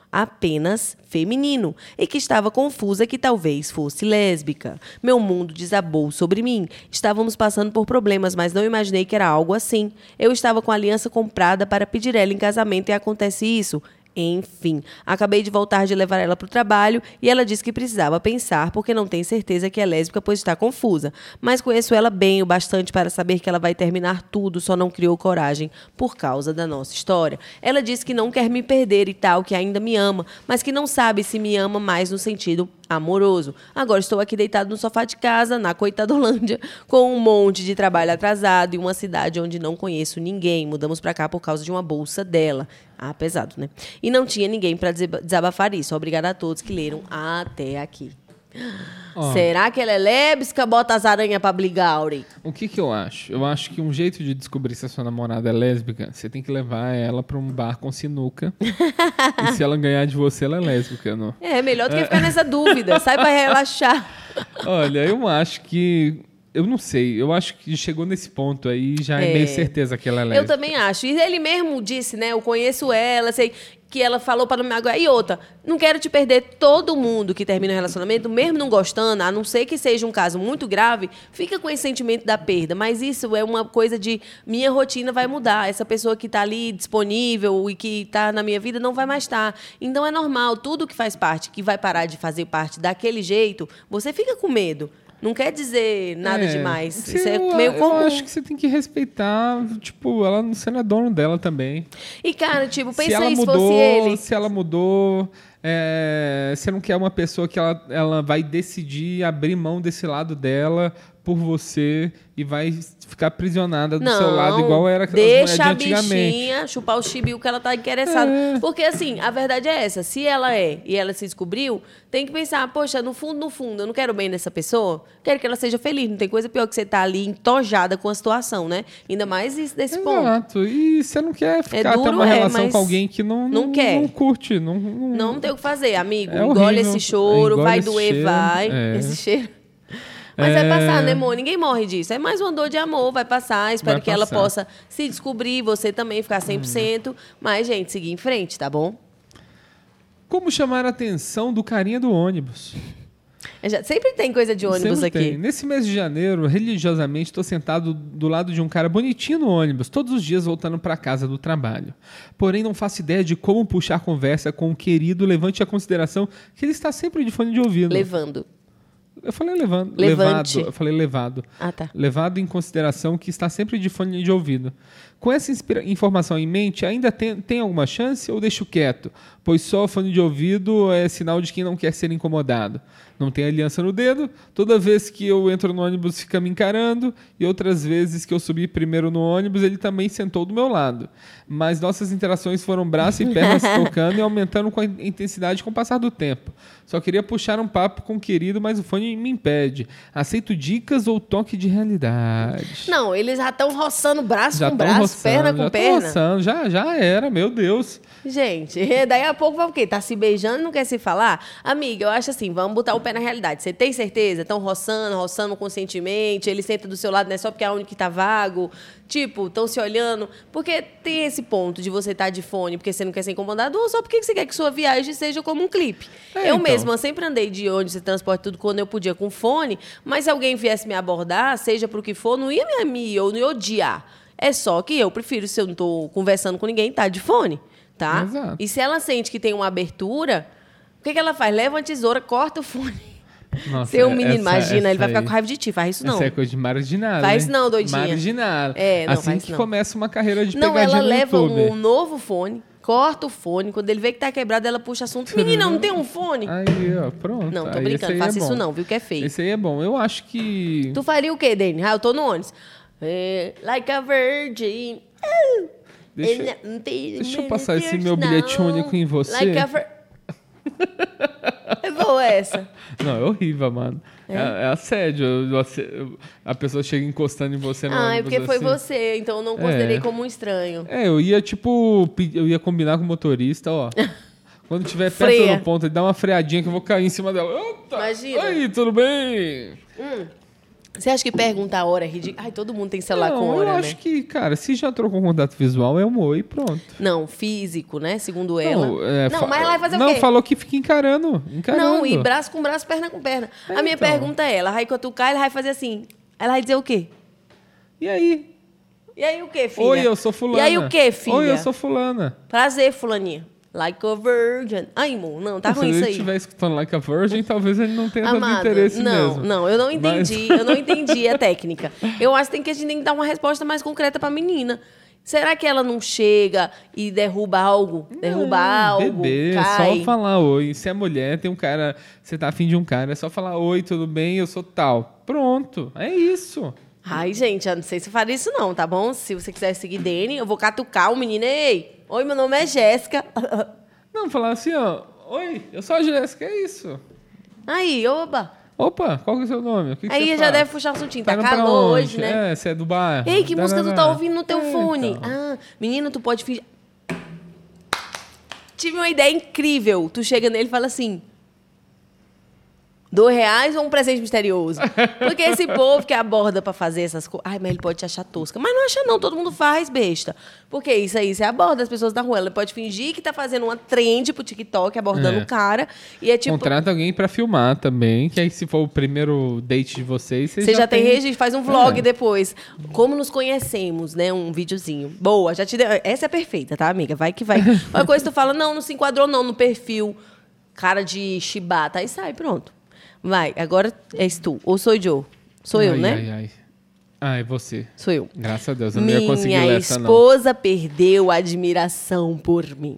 apenas feminino, e que estava confusa que talvez fosse lésbica. Meu mundo desabou sobre mim. Estávamos passando por problemas, mas não imaginei que era algo assim. Eu estava com a aliança comprada para pedir ela em casamento e acontece isso. Enfim, acabei de voltar de levar ela para o trabalho e ela disse que precisava pensar porque não tem certeza que é lésbica, pois está confusa. Mas conheço ela bem o bastante para saber que ela vai terminar tudo, só não criou coragem por causa da nossa história. Ela disse que não quer me perder e tal, que ainda me ama, mas que não sabe se me ama mais no sentido amoroso. Agora estou aqui deitado no sofá de casa, na Coitadolândia, com um monte de trabalho atrasado e uma cidade onde não conheço ninguém. Mudamos para cá por causa de uma bolsa dela. Ah, pesado, né? E não tinha ninguém para desabafar isso. Obrigada a todos que leram até aqui. Oh. Será que ela é lésbica? Bota as aranhas pra Bligauri. O que que eu acho? Eu acho que um jeito de descobrir se a sua namorada é lésbica, você tem que levar ela pra um bar com sinuca. E se ela ganhar de você, ela é lésbica, não? É, melhor do que ficar nessa dúvida. Sai pra relaxar. Olha, eu acho que... Eu não sei, eu acho que chegou nesse ponto aí, já é, é meio certeza que ela é lésbica. Eu também acho. E ele mesmo disse, né? Eu conheço ela, sei que ela falou para não me magoar. E outra, não quero te perder. Todo mundo que termina o relacionamento, mesmo não gostando, a não ser que seja um caso muito grave, fica com esse sentimento da perda. Mas isso é uma coisa de minha rotina vai mudar. Essa pessoa que está ali disponível e que está na minha vida não vai mais estar. Então é normal, tudo que faz parte, que vai parar de fazer parte daquele jeito, você fica com medo. Não quer dizer nada é, demais. Você, Isso é meio comum. Eu acho que você tem que respeitar, tipo, ela, você não é dono dela também. E, cara, tipo, pensei se, ela se mudou, fosse ele. Se ela mudou, É, você não quer uma pessoa que ela, ela vai decidir abrir mão desse lado dela por você e vai ficar aprisionada do não, seu lado, igual era aquelas mulheres de antigamente. Deixa a bichinha chupar o chibiu que ela tá interessada. É. Porque, assim, a verdade é essa. Se ela é e ela se descobriu, tem que pensar, poxa, no fundo, no fundo, eu não quero bem dessa pessoa, quero que ela seja feliz. Não tem coisa pior que você tá ali entojada com a situação, né? Ainda mais isso desse Exato. ponto. Exato. E você não quer ficar é duro, ter uma é, relação com alguém que não, não, não, quer. não curte. Não, não, não tem o que fazer, amigo. É engole horrível. esse choro, Engole vai esse doer, cheiro. vai. É. Esse cheiro. Mas é... vai passar, né, amor? Ninguém morre disso. É mais uma dor de amor, vai passar. Espero vai que passar. ela possa se descobrir, você também ficar cem por cento. Hum. Mas, gente, seguir em frente, tá bom? Como chamar a atenção do carinha do ônibus? Já, sempre tem coisa de ônibus sempre aqui. Tem. Nesse mês de janeiro, religiosamente, estou sentado do lado de um cara bonitinho no ônibus, todos os dias voltando para casa do trabalho. Porém, não faço ideia de como puxar conversa com o querido, levante a consideração que ele está sempre de fone de ouvido. Levando. Eu falei levando, Levante. levado. Eu falei levado. Ah, tá. Levado em consideração que está sempre de fone de ouvido. Com essa inspira- informação em mente, ainda tem, tem alguma chance ou deixo quieto? Pois só fone de ouvido é sinal de quem não quer ser incomodado. Não tem aliança no dedo. Toda vez que eu entro no ônibus, fica me encarando. E outras vezes que eu subi primeiro no ônibus, ele também sentou do meu lado. Mas nossas interações foram braço e perna se tocando e aumentando com a intensidade com o passar do tempo. Só queria puxar um papo com o querido, mas o fone me impede. Aceito dicas ou toque de realidade? Não, eles já estão roçando braço já com braço, roçando, perna com já perna. Roçando, já, já era, meu Deus. Gente, daí a pouco vai o quê? Tá se beijando e não quer se falar? Amiga, eu acho assim, vamos botar o pé na realidade. Você tem certeza? Estão roçando, roçando conscientemente, ele senta do seu lado, não é só porque é a única que tá vago. Tipo, estão se olhando. Porque tem esse ponto de você estar tá de fone porque você não quer ser incomodado ou só porque você quer que sua viagem seja como um clipe. É, eu então. mesma sempre andei de ônibus e transporte tudo quando eu podia com fone, mas se alguém viesse me abordar, seja pro que for, não ia me amar ou não ia odiar. É só que eu prefiro, se eu não tô conversando com ninguém, tá de fone. Tá? Exato. E se ela sente que tem uma abertura, o que, que ela faz? Leva uma tesoura, corta o fone. Nossa, Seu menino, essa, imagina, essa ele vai aí, ficar com raiva de ti. Faz isso não. Essa é coisa de marginal. Faz né? não, doidinha. Marginal. É, não, assim faz que não. começa uma carreira de não, pegadinha ela no leva YouTube. um novo fone, corta o fone. Quando ele vê que tá quebrado, ela puxa assunto. Menina, não tem um fone? Aí, ó, pronto. Não, tô aí brincando, faça é isso não, viu que é feio. Esse aí é bom. Eu acho que... Tu faria o quê, Dani? Ah, eu tô no ônibus. É, like a virgin. Deixa, deixa eu passar esse meu bilhete único em você. Like a vir... É boa essa. Não, é horrível, mano. É, é, é assédio. Você, a pessoa chega encostando em você no Ah, é ônibus porque foi assim. você, então eu não considerei é. como um estranho. É, eu ia, tipo, eu ia combinar com o motorista, ó. Quando tiver perto Freia. do ponto, ele dá uma freadinha que eu vou cair em cima dela. Opa! Imagina. Oi, tudo bem? Hum. Você acha que perguntar a hora é ridículo? Ai, todo mundo tem celular não, com hora, eu né? acho que, cara, se já trocou contato visual, é um oi e pronto. Não, físico, né? Segundo ela. Não, é, não fa- mas ela vai fazer não, o quê? falou que fica encarando, encarando. Não, e braço com braço, perna com perna. É, a minha então. pergunta é, ela vai cutucar, ela vai fazer assim. Ela vai dizer o quê? E aí? E aí o quê, filha? Oi, eu sou fulana. E aí o quê, filha? Oi, eu sou fulana. Prazer, fulaninha. Like a virgin. Ai, amor, não, tá Se ruim isso ele aí. estiver escutando Like a Virgin, talvez ele não tenha Amado, tanto interesse não, mesmo. não, eu não entendi, Mas- eu não entendi a técnica. Eu acho que, tem que a gente tem que dar uma resposta mais concreta pra menina. Será que ela não chega e derruba algo? Derruba Não, algo, bebê, é cai? só falar oi. Se é mulher, tem um cara, você tá afim de um cara, é só falar oi, tudo bem, eu sou tal. Pronto, é isso. Ai, gente, eu não sei se eu faria isso não, tá bom? Se você quiser seguir Dani, eu vou catucar o menino. Ei, oi, meu nome é Jéssica. Não, falar assim, ó, oi, eu sou a Jéssica, é isso. Aí, oba. Opa, qual que é o seu nome? O que que Aí você já faz? deve puxar o assuntinho. Tá indo pra calor onde? hoje, né? É, você é do bairro. Ei, que música tu tá Tarará. ouvindo no teu É, fone? então. Ah, menina, tu pode fingir. Tive uma ideia incrível. Tu chega nele e fala assim: dois reais ou um presente misterioso? Porque esse povo que aborda pra fazer essas coisas. Ai, mas ele pode te achar tosca. Mas não acha, não. Todo mundo faz, besta. Porque isso aí, você aborda as pessoas na rua. Ela pode fingir que tá fazendo uma trend pro TikTok, abordando É. o cara. E é tipo. Contrata alguém pra filmar também, que aí se for o primeiro date de vocês, você, Você já, tem registro, faz um vlog É. depois. Como nos conhecemos, né? Um videozinho. Boa, já te deu. Essa é perfeita, tá, amiga? Vai que vai. Uma coisa tu fala, não, não se enquadrou, não, no perfil. Cara de chibata. Aí sai, pronto. Vai, agora és tu. Ou sou eu? Sou eu, ai, né? Ai, ai. Ah, é você. Sou eu. Graças a Deus, eu não ia conseguir Minha ler essa, não. esposa perdeu a admiração por mim.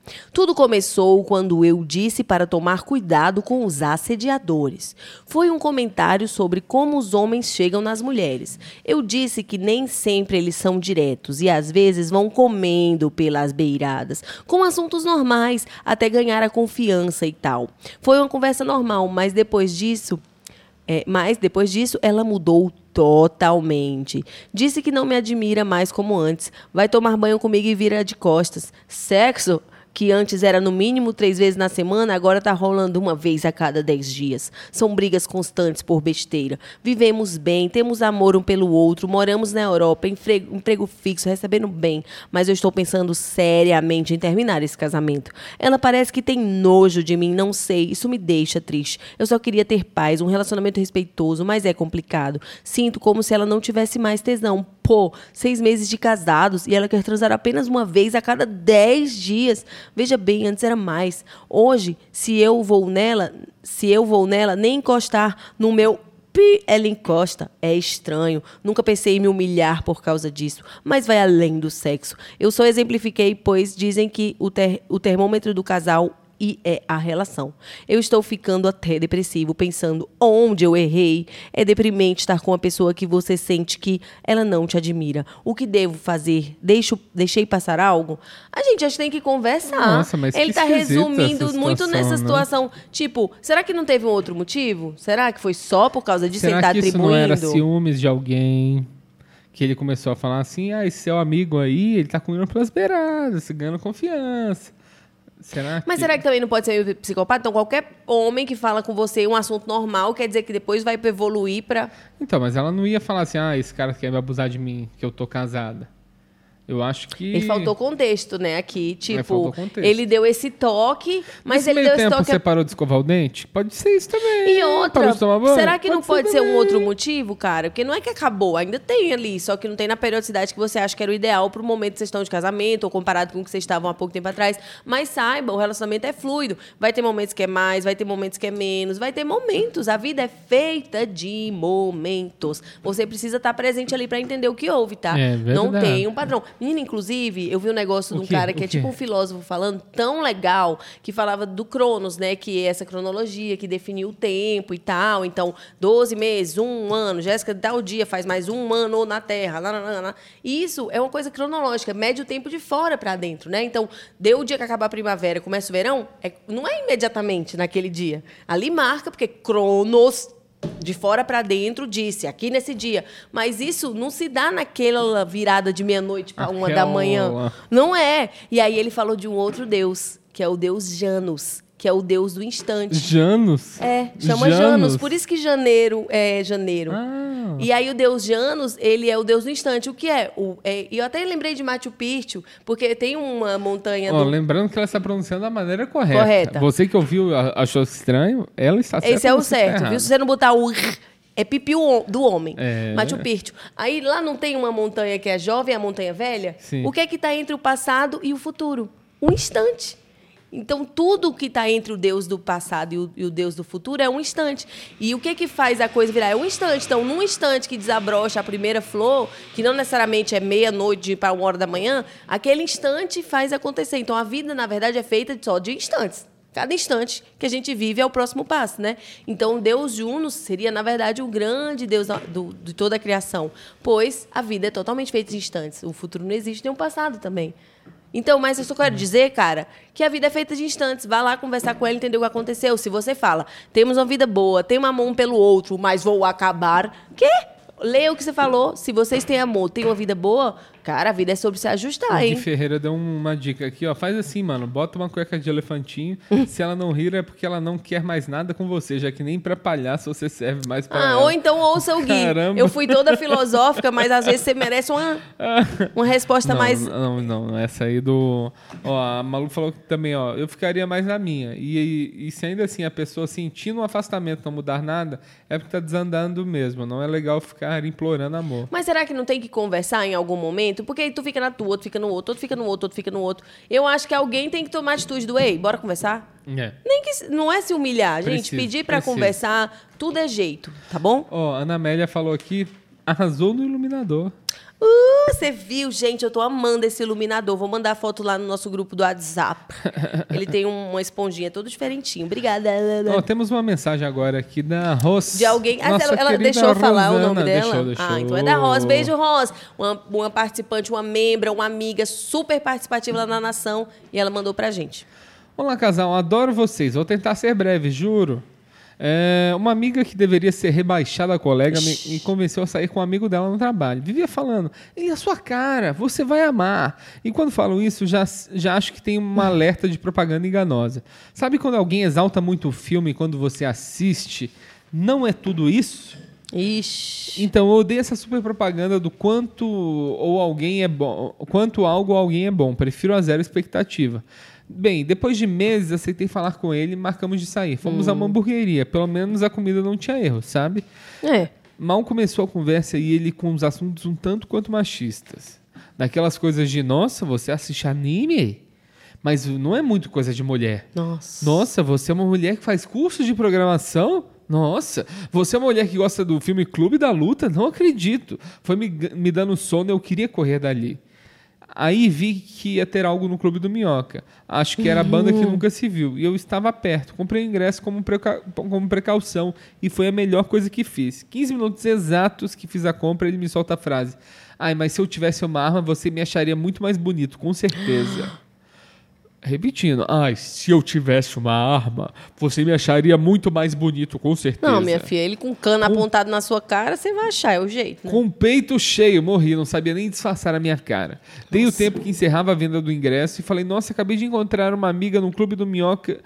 Tudo começou quando eu disse para tomar cuidado com os assediadores. Foi um comentário sobre como os homens chegam nas mulheres. Eu disse que nem sempre eles são diretos e às vezes vão comendo pelas beiradas, com assuntos normais, até ganhar a confiança e tal. Foi uma conversa normal, mas depois disso... É, mas, depois disso, ela mudou totalmente. Disse que não me admira mais como antes. Vai tomar banho comigo e vira de costas. Sexo, que antes era no mínimo três vezes na semana, agora tá rolando uma vez a cada dez dias. São brigas constantes por besteira. Vivemos bem, temos amor um pelo outro, moramos na Europa, emprego, emprego fixo, recebendo bem. Mas eu estou pensando seriamente em terminar esse casamento. Ela parece que tem nojo de mim, não sei. Isso me deixa triste. Eu só queria ter paz, um relacionamento respeitoso, mas é complicado. Sinto como se ela não tivesse mais tesão. Pô, seis meses de casados e ela quer transar apenas uma vez a cada dez dias. Veja bem, antes era mais. Hoje, se eu vou nela, se eu vou nela, nem encostar no meu pi, ela encosta. É estranho. Nunca pensei em me humilhar por causa disso. Mas vai além do sexo. Eu só exemplifiquei, pois dizem que o, ter, o termômetro do casal e é a relação. Eu estou ficando até depressivo, pensando onde eu errei. É deprimente estar com uma pessoa que você sente que ela não te admira. O que devo fazer? Deixo, deixei passar algo? A gente acho que tem que conversar. Nossa, mas Ele está resumindo situação, muito nessa né? situação. Tipo, será que não teve um outro motivo? Será que foi só por causa disso? Será Ele tá que isso atribuindo? não era ciúmes de alguém? Que ele começou a falar assim, ah, esse seu amigo aí, ele tá comendo pelas beiradas, ganhando confiança. Será que... Mas será que também não pode ser psicopata? Então, qualquer homem que fala com você um assunto normal quer dizer que depois vai evoluir pra... Então, mas ela não ia falar assim, ah, esse cara quer me abusar de mim, que eu tô casada. Eu acho que... Ele faltou contexto, né, aqui. Tipo, faltou contexto. ele deu esse toque, mas Nesse ele meio deu esse tempo toque... você parou de escovar o dente? Pode ser isso também. E outra, Parou de tomar banho? será que não pode ser um também. outro motivo, cara? Porque não é que acabou, ainda tem ali, só que não tem na periodicidade que você acha que era o ideal pro momento que vocês estão de casamento, ou comparado com o que vocês estavam há pouco tempo atrás. Mas saiba, o relacionamento é fluido. Vai ter momentos que é mais, vai ter momentos que é menos, vai ter momentos. A vida é feita de momentos. Você precisa estar presente ali pra entender o que houve, tá? É não verdade. tem um padrão. Menina, inclusive, eu vi um negócio O de um quê? cara que O é tipo quê? um filósofo falando tão legal, que falava do Cronos, né? Que é essa cronologia que definiu o tempo e tal. Então, doze meses, um ano. Jéssica, tal dia faz mais um ano na Terra. Lá, lá, lá, lá. E isso é uma coisa cronológica, mede o tempo de fora para dentro, né? Então, deu o dia que acabar a primavera, começa o verão, é, não é imediatamente naquele dia. Ali marca, porque Cronos... de fora para dentro, disse, aqui nesse dia. Mas isso não se dá naquela virada de meia-noite para uma da manhã. Não é. E aí ele falou de um outro deus, que é o deus Janus, que é o deus do instante. Janus? É, chama Janus. Janus. Por isso que janeiro é janeiro. Ah. E aí o deus Janus, ele é o deus do instante. O que é? O, é eu até lembrei de Machu Picchu, porque tem uma montanha... Oh, do... Lembrando que ela está pronunciando da maneira correta. Correta. Você que ouviu, achou estranho, ela está certa. Esse é o você certo, está viu? errado. Se você não botar o... É pipiu do homem. É. Machu Picchu. Aí lá não tem uma montanha que é jovem e a montanha velha? Sim. O que é que está entre o passado e o futuro? Um instante. Então, tudo que está entre o Deus do passado e o, e o Deus do futuro é um instante. E o que que faz a coisa virar? É um instante. Então, num instante que desabrocha a primeira flor, que não necessariamente é meia-noite para uma hora da manhã, aquele instante faz acontecer. Então, a vida, na verdade, é feita só de instantes. Cada instante que a gente vive é o próximo passo, né? Então, Deus Junos seria, na verdade, o grande Deus do, de toda a criação. Pois a vida é totalmente feita de instantes. O futuro não existe, nem o passado também. Então, mas eu só quero dizer, cara, que a vida é feita de instantes. Vá lá conversar com ele, entender o que aconteceu. Se você fala, temos uma vida boa, tem uma mão pelo outro, mas vou acabar... Quê? Leia o que você falou. Se vocês têm amor, têm uma vida boa, cara, a vida é sobre se ajustar, O Gui hein? Ferreira deu uma dica aqui, ó. Faz assim, mano. Bota uma cueca de elefantinho. Se ela não rir, é porque ela não quer mais nada com você, já que nem pra palhaço você serve mais pra Ah, ela. ou então ouça o Gui. Caramba. Eu fui toda filosófica, mas às vezes você merece uma, uma resposta não, mais... Não, não, não. Essa aí do... Ó, a Malu falou que também, ó. Eu ficaria mais na minha. E, e, e se ainda assim a pessoa sentindo um afastamento não mudar nada, é porque tá desandando mesmo. Não é legal ficar implorando amor. Mas será que não tem que conversar em algum momento? Porque aí tu fica na tua, outro fica no outro, outro fica no outro, outro fica no outro. Eu acho que alguém tem que tomar atitude do, ei, bora conversar? É. Nem que, não é se humilhar, gente. Preciso, Pedir pra preciso. conversar, tudo é jeito, tá bom? Ó, a Ana Amélia falou aqui, arrasou no iluminador. Uh, você viu, gente? Eu tô amando esse iluminador. Vou mandar a foto lá no nosso grupo do WhatsApp. Ele tem um- uma esponjinha todo diferentinho. Obrigada. Ó, temos uma mensagem agora aqui da Ros. De alguém. Ah, Nossa ela ela querida deixou eu falar o Rosana. nome dela? Deixou, deixou. Ah, então é da Ros. Beijo, Ros. Uma, uma participante, uma membra, uma amiga super participativa lá na Nação. E ela mandou pra gente. Olá, casal. Adoro vocês. Vou tentar ser breve, juro. É, uma amiga que deveria ser rebaixada a colega me, me convenceu a sair com um amigo dela no trabalho. Vivia falando, e a sua cara, você vai amar. E quando falo isso, já, já acho que tem uma alerta de propaganda enganosa. Sabe quando alguém exalta muito o filme quando você assiste, não é tudo isso? Ixi. Então, eu odeio essa super propaganda do quanto ou alguém é bom, quanto algo ou alguém é bom. Prefiro a zero expectativa. Bem, depois de meses, aceitei falar com ele e marcamos de sair. Fomos hum. a uma hamburgueria. Pelo menos a comida não tinha erro, sabe? É. Mal começou a conversa e ele com os assuntos um tanto quanto machistas. Daquelas coisas de, nossa, você assiste anime? Mas não é muito coisa de mulher. Nossa. Nossa, você é uma mulher que faz curso de programação? Nossa, você é uma mulher que gosta do filme Clube da Luta? Não acredito. Foi me, me dando sono, eu queria correr dali. Aí vi que ia ter algo no Clube do Minhoca. Acho que era a banda que nunca se viu. E eu estava perto. Comprei o ingresso como, preca... como precaução. E foi a melhor coisa que fiz. quinze minutos exatos que fiz a compra, ele me solta a frase. Ai, mas se eu tivesse uma arma, você me acharia muito mais bonito, com certeza. Repetindo. Ai, se eu tivesse uma arma, você me acharia muito mais bonito, com certeza. Não, minha filha, ele com cano com... apontado na sua cara, você vai achar, é o jeito, né? Com o peito cheio, morri, não sabia nem disfarçar a minha cara. Nossa. Dei o tempo que encerrava a venda do ingresso e falei, nossa, acabei de encontrar uma amiga no Clube do Minhoca.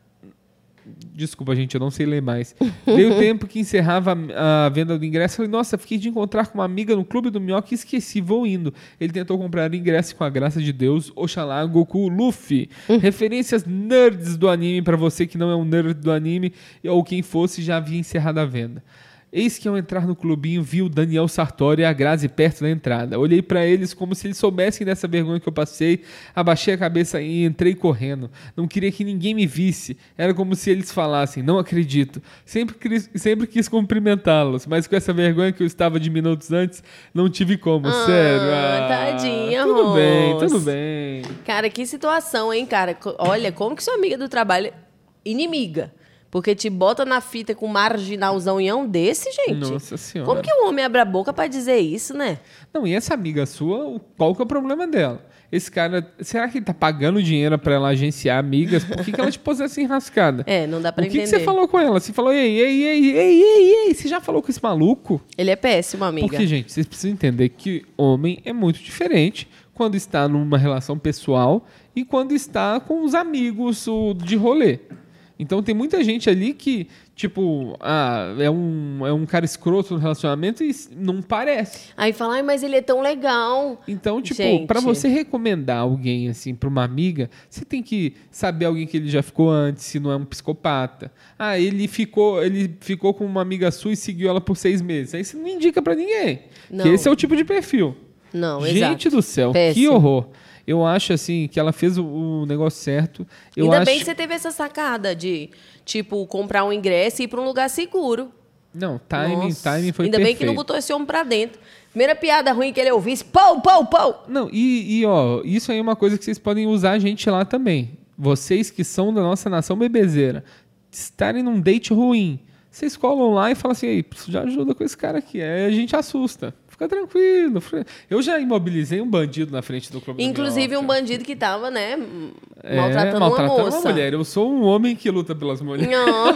Desculpa, gente, eu não sei ler mais. Dei o tempo que encerrava a venda do ingresso. Falei, nossa, fiquei de encontrar com uma amiga no Clube do Minhoca e esqueci, vou indo. Ele tentou comprar o ingresso com a graça de Deus. Oxalá, Goku, Luffy. Referências nerds do anime para você que não é um nerd do anime ou quem fosse já havia encerrado a venda. Eis que ao entrar no clubinho vi o Daniel Sartori e a Grazi perto da entrada. Olhei pra eles como se eles soubessem dessa vergonha que eu passei, abaixei a cabeça e entrei correndo. Não queria que ninguém me visse. Era como se eles falassem, não acredito. Sempre, quis, sempre quis cumprimentá-los, mas com essa vergonha que eu estava de minutos antes, não tive como, ah, sério. Ah, tadinha, Tudo Ros. bem, tudo bem. Cara, que situação, hein, cara? Olha, como que sua amiga do trabalho... Inimiga. Porque te bota na fita com um marginalzão desse, gente. Nossa senhora. Como que um homem abre a boca pra dizer isso, né? Não, e essa amiga sua, qual que é o problema dela? Esse cara, será que ele tá pagando dinheiro pra ela agenciar amigas? Por que, que ela te pôs essa enrascada? É, não dá pra o que entender. O que você falou com ela? Você falou, ei, ei, ei, ei, ei, ei, você já falou com esse maluco? Ele é péssimo, amiga. Porque, gente, vocês precisam entender que homem é muito diferente quando está numa relação pessoal e quando está com os amigos de rolê. Então tem muita gente ali que, tipo, ah, é um, é um cara escroto no relacionamento e não parece. Aí fala, ai, mas ele é tão legal. Então, tipo, gente. Pra você recomendar alguém, assim, pra uma amiga, você tem que saber alguém que ele já ficou antes, se não é um psicopata. Ah, ele ficou, ele ficou com uma amiga sua e seguiu ela por seis meses. Aí você não indica pra ninguém. Não. Que esse é o tipo de perfil. Não, Gente exato. do céu, Péssimo. Que horror. Eu acho, assim, que ela fez o, o negócio certo. Eu Ainda acho... bem que você teve essa sacada de, tipo, comprar um ingresso e ir pra um lugar seguro. Não, timing, Nossa. timing foi Ainda perfeito. bem que não botou esse homem pra dentro. Primeira piada ruim que ele ouvisse, pau, pau, pau. Não, e, e, ó, isso aí é uma coisa que vocês podem usar a gente lá também. Vocês que são da nossa nação bebezeira, estarem num date ruim, vocês colam lá e falam assim, ei, preciso de ajuda com esse cara aqui. Aí a gente assusta. Fica tranquilo. Eu já imobilizei um bandido na frente do Clube Inclusive do um bandido que tava, né, é, maltratando, maltratando uma moça. uma mulher. Eu sou um homem que luta pelas mulheres. Não.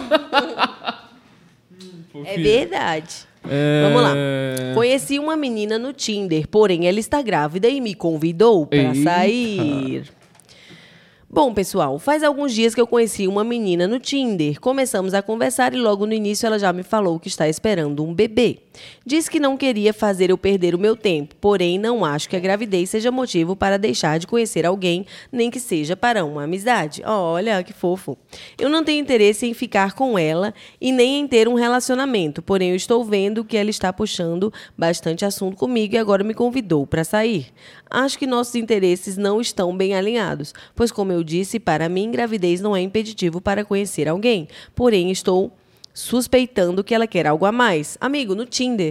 É verdade. É... Vamos lá. Conheci uma menina no Tinder, porém ela está grávida e me convidou para Eita. sair. Bom, pessoal, faz alguns dias que eu conheci uma menina no Tinder. Começamos a conversar e logo no início ela já me falou que está esperando um bebê. Diz que não queria fazer eu perder o meu tempo, porém não acho que a gravidez seja motivo para deixar de conhecer alguém, nem que seja para uma amizade. Olha, que fofo. Eu não tenho interesse em ficar com ela e nem em ter um relacionamento, porém eu estou vendo que ela está puxando bastante assunto comigo e agora me convidou para sair. Acho que nossos interesses não estão bem alinhados, pois como eu disse, para mim gravidez não é impeditivo para conhecer alguém, porém estou suspeitando que ela quer algo a mais. Amigo, no Tinder.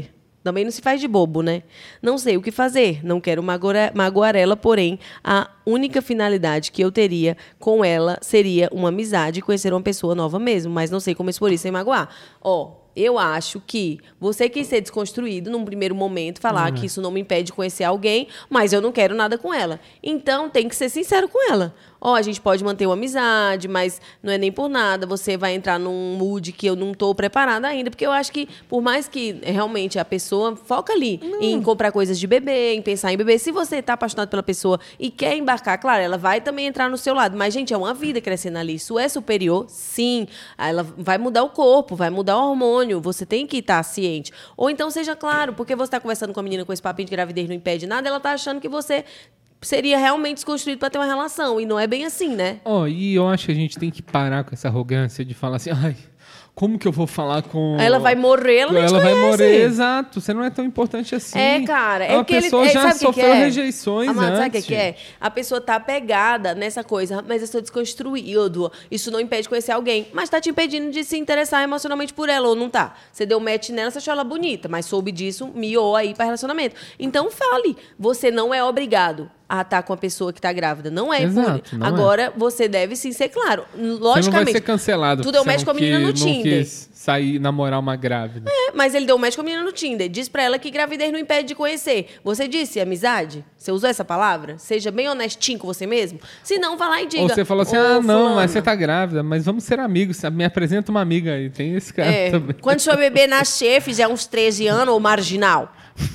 Também não se faz de bobo, né? Não sei o que fazer. Não quero magoar, magoar ela, porém, a única finalidade que eu teria com ela seria uma amizade e conhecer uma pessoa nova mesmo. Mas não sei como expor isso sem magoar. Ó, eu acho que você quis ser desconstruído num primeiro momento, falar uhum. que isso não me impede de conhecer alguém, mas eu não quero nada com ela. Então, tem que ser sincero com ela. Ó, a gente pode manter uma amizade, mas não é nem por nada. Você vai entrar num mood que eu não estou preparada ainda. Porque eu acho que, por mais que realmente a pessoa foca ali hum. em comprar coisas de bebê, em pensar em bebê. Se você está apaixonado pela pessoa e quer embarcar, claro, ela vai também entrar no seu lado. Mas, gente, é uma vida crescendo ali. Isso é superior? Sim. Ela vai mudar o corpo, vai mudar o hormônio. Você tem que estar ciente. Ou então, seja claro, porque você está conversando com a menina com esse papinho de gravidez não impede nada, ela está achando que você seria realmente desconstruído para ter uma relação. E não é bem assim, né? Oh, e eu acho que a gente tem que parar com essa arrogância de falar assim, ai, como que eu vou falar com... Ela vai morrer, ela não te Ela vai conhece. morrer, exato. Você não é tão importante assim. É, cara. É uma que pessoa ele, já sabe sofreu que que é? rejeições Amado, antes. sabe o que, que é? A pessoa tá apegada nessa coisa, mas eu sou desconstruído. Isso não impede de conhecer alguém. Mas tá te impedindo de se interessar emocionalmente por ela, ou não tá? Você deu match nela, você achou ela bonita, mas soube disso, miou aí pra relacionamento. Então fale. Você não é obrigado a estar com a pessoa que está grávida. Não é. Exato, por... não Agora, é. você deve sim ser claro. Logicamente. Você não vai ser cancelado. Tu deu match com a menina no não Tinder. Quis sair, namorar uma grávida. É, mas ele deu match com a menina no Tinder. Diz pra ela que gravidez não impede de conhecer. Você disse amizade? Você usou essa palavra? Seja bem honestinho com você mesmo. Se não, vai lá e diga. Ou você falou assim, ah, não, fulano, mas você tá grávida, mas vamos ser amigos. Me apresenta uma amiga aí. Tem esse cara é, também. Quando seu bebê nascer, fizer uns treze anos ou marginal.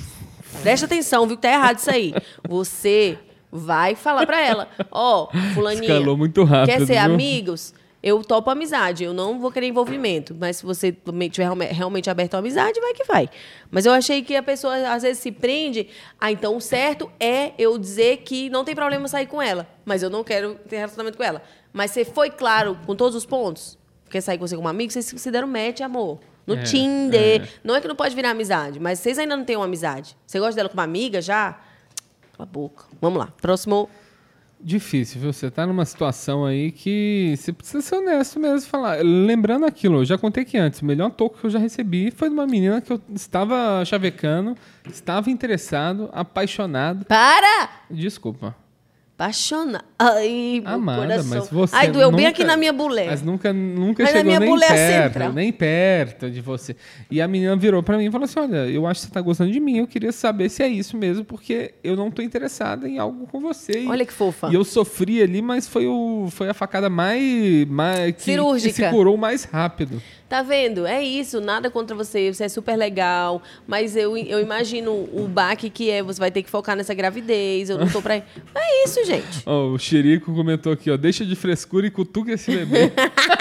Presta atenção, viu que tá errado isso aí. Você vai falar pra ela, ó, oh, fulaninha, escalou muito rápido, quer ser viu? amigos? Eu topo amizade, eu não vou querer envolvimento. Mas se você estiver realmente aberto à amizade, vai que vai. Mas eu achei que a pessoa, às vezes, se prende. Ah, então o certo é eu dizer que não tem problema sair com ela. Mas eu não quero ter relacionamento com ela. Mas você foi claro com todos os pontos? Quer sair com você como amigo? Vocês se deram match, amor. No é, Tinder. É. Não é que não pode virar amizade, mas vocês ainda não têm uma amizade. Você gosta dela como amiga já? Cala a boca. Vamos lá. Próximo. Difícil, viu? Você tá numa situação aí que você precisa ser honesto mesmo e falar. Lembrando aquilo, eu já contei que antes, o melhor toco que eu já recebi foi de uma menina que eu estava chavecando, estava interessado, apaixonado. Para! Desculpa. Apaixonada. Ai, meu Amada, coração. mas você Ai, doeu nunca, bem aqui na minha bulé. Mas nunca, nunca mas chegou na minha nem bulé perto, central. nem perto de você. E a menina virou pra mim e falou assim, olha, eu acho que você tá gostando de mim, eu queria saber se é isso mesmo, porque eu não tô interessada em algo com você. Olha que fofa. E eu sofri ali, mas foi, o, foi a facada mais... mais que, cirúrgica. Que se curou mais rápido. Tá vendo? É isso, nada contra você, você é super legal, mas eu, eu imagino o baque que é, você vai ter que focar nessa gravidez, eu não tô pra... É isso, gente. Oh, o Chirico comentou aqui, ó, deixa de frescura e cutuca esse bebê.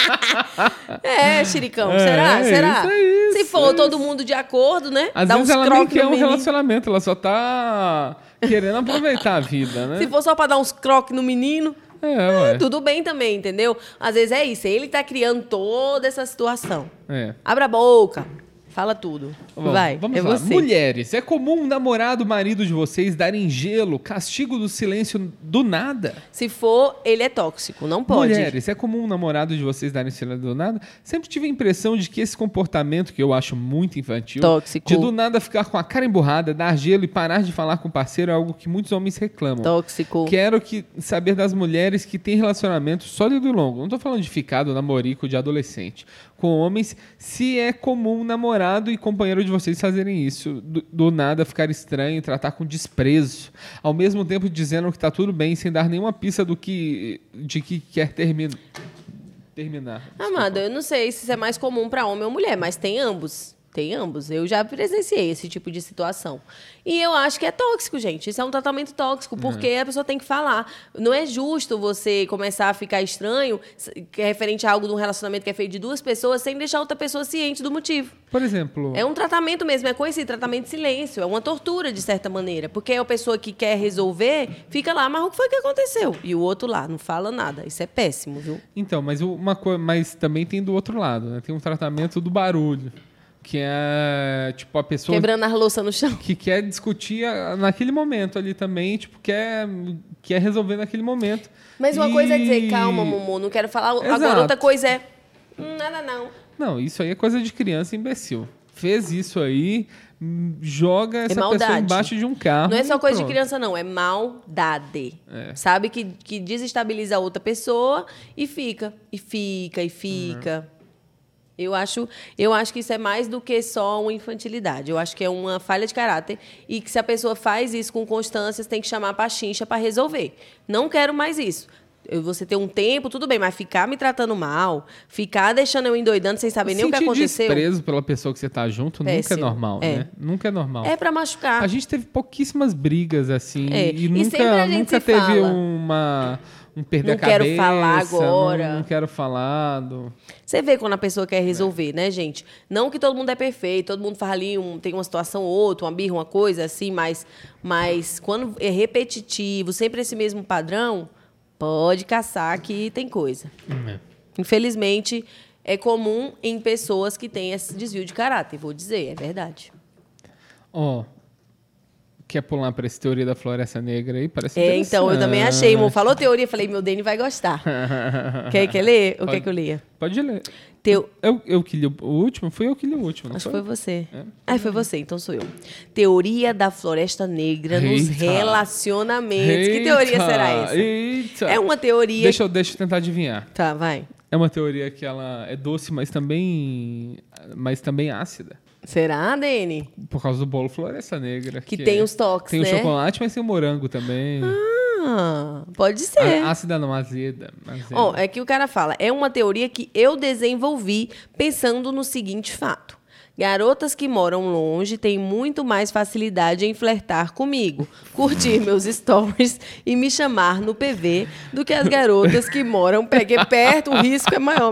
É, Chiricão, é, será? É será? Isso, é isso, Se for é todo isso. mundo de acordo, né? Às Dá vezes uns ela nem quer um menino. relacionamento, ela só tá querendo aproveitar a vida, né? Se for só pra dar uns croques no menino... É, ué. É, tudo bem também, entendeu? Às vezes é isso, ele tá criando toda essa situação. É. Abra a boca, fala tudo. Bom, vai, vamos é lá. você. Mulheres, é comum o namorado, marido de vocês darem gelo, castigo do silêncio do nada? Se for, ele é tóxico, não pode. Mulheres, é comum o namorado de vocês darem silêncio do nada? Sempre tive a impressão de que esse comportamento, que eu acho muito infantil, tóxico. de do nada ficar com a cara emburrada, dar gelo e parar de falar com o parceiro é algo que muitos homens reclamam. Tóxico. Quero que, saber das mulheres que têm relacionamento sólido e longo. Não estou falando de ficado, namorico, de adolescente. Com homens, se é comum namorado e companheiro de vocês fazerem isso, do, do nada ficar estranho e tratar com desprezo, ao mesmo tempo dizendo que está tudo bem, sem dar nenhuma pista do que, de que quer termi terminar. Amado, eu não sei se isso é mais comum para homem ou mulher, mas tem ambos. Tem ambos. Eu já presenciei esse tipo de situação. E eu acho que é tóxico, gente. Isso é um tratamento tóxico, porque uhum. a pessoa tem que falar. Não é justo você começar a ficar estranho, que é referente a algo de um relacionamento que é feito de duas pessoas, sem deixar outra pessoa ciente do motivo. Por exemplo... É um tratamento mesmo, é conhecido, tratamento de silêncio. É uma tortura, de certa maneira. Porque a pessoa que quer resolver, fica lá, mas o que foi que aconteceu? E o outro lá, não fala nada. Isso é péssimo, viu? Então, mas, uma co... mas também tem do outro lado, né? Tem um tratamento do barulho. Que é, tipo, a pessoa... Quebrando as louças no chão. Que quer discutir naquele momento ali também, tipo, quer, quer resolver naquele momento. Mas uma e... coisa é dizer, calma, Momô, não quero falar. Exato. Agora, outra coisa é, hum, nada não. Não, isso aí é coisa de criança imbecil. Fez isso aí, joga essa maldade. pessoa embaixo de um carro. Não é só coisa pronto. de criança, não. É maldade. É. Sabe? Que, que desestabiliza a outra pessoa e fica, e fica, e fica. Uhum. Eu acho, eu acho que isso é mais do que só uma infantilidade. Eu acho que é uma falha de caráter e que se a pessoa faz isso com constância, você tem que chamar pra chincha para resolver. Não quero mais isso. Eu, você ter um tempo, tudo bem, mas ficar me tratando mal, ficar deixando eu endoidando sem saber nem o que aconteceu. Desprezo pela pessoa que você tá junto Péssimo. nunca é normal, é. né? Nunca é normal. É pra machucar. A gente teve pouquíssimas brigas assim É. e, E nunca, nunca teve fala. uma... Um perder não a cabeça, quero falar agora. Não, não quero falar. Do... Você vê quando a pessoa quer resolver, é. né, gente? Não que todo mundo é perfeito, todo mundo faz ali, um, tem uma situação ou outra, uma birra, uma coisa assim, mas, mas quando é repetitivo, sempre esse mesmo padrão, pode caçar que tem coisa. Uhum. Infelizmente, é comum em pessoas que têm esse desvio de caráter, vou dizer, é verdade. Ó... Oh. Quer pular para essa teoria da floresta negra aí? Parece É, então, eu também achei. Mo falou teoria, falei, meu Dani vai gostar. quer, quer ler ou pode, quer que eu leia? Pode ler. Teu... Eu, eu que li o último? Foi eu que li o último, não Acho foi? que foi você. É? Ah, foi você, então sou eu. Teoria da floresta negra Eita. nos relacionamentos. Eita. Que teoria será essa? Eita. É uma teoria... Deixa eu, deixa eu tentar adivinhar. Tá, vai. É uma teoria que ela é doce, mas também, mas também ácida. Será, Dani? Por causa do bolo Floresta Negra. Que, que tem é, os toques, tem né? Tem o chocolate, mas tem o morango também. Ah, pode ser. A, ácida não, azeda. azeda. Ó, é que o cara fala, é uma teoria que eu desenvolvi pensando no seguinte fato. Garotas que moram longe têm muito mais facilidade em flertar comigo, curtir meus stories e me chamar no P V do que as garotas que moram perto, o risco é maior.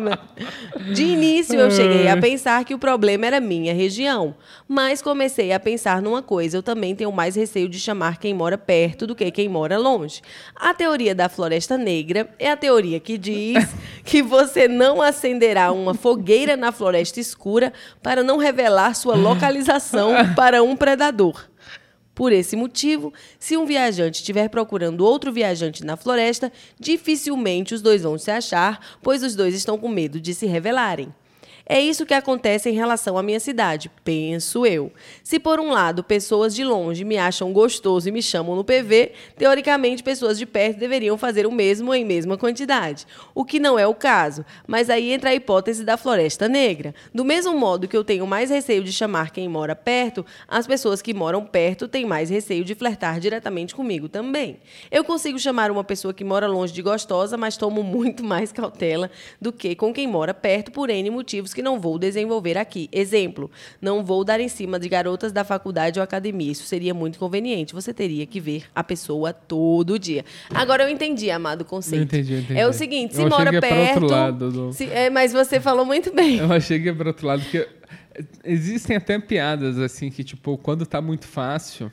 De início, eu cheguei a pensar que o problema era minha região, mas comecei a pensar numa coisa, eu também tenho mais receio de chamar quem mora perto do que quem mora longe. A teoria da floresta negra é a teoria que diz que você não acenderá uma fogueira na floresta escura para não revelar revelar sua localização para um predador. Por esse motivo, se um viajante estiver procurando outro viajante na floresta, dificilmente os dois vão se achar, pois os dois estão com medo de se revelarem. É isso que acontece em relação à minha cidade, penso eu. Se, por um lado, pessoas de longe me acham gostoso e me chamam no P V, teoricamente, pessoas de perto deveriam fazer o mesmo em mesma quantidade. O que não é o caso, mas aí entra a hipótese da floresta negra. Do mesmo modo que eu tenho mais receio de chamar quem mora perto, as pessoas que moram perto têm mais receio de flertar diretamente comigo também. Eu consigo chamar uma pessoa que mora longe de gostosa, mas tomo muito mais cautela do que com quem mora perto por N motivos que não vou desenvolver aqui. Exemplo, não vou dar em cima de garotas da faculdade ou academia. Isso seria muito conveniente. Você teria que ver a pessoa todo dia. Agora eu entendi, amado, o conceito. Eu entendi, eu entendi. É o seguinte, se eu mora achei que é perto... para outro lado do... se, é, mas você falou muito bem. Eu achei que é para outro lado, porque existem até piadas assim que, tipo, quando tá muito fácil,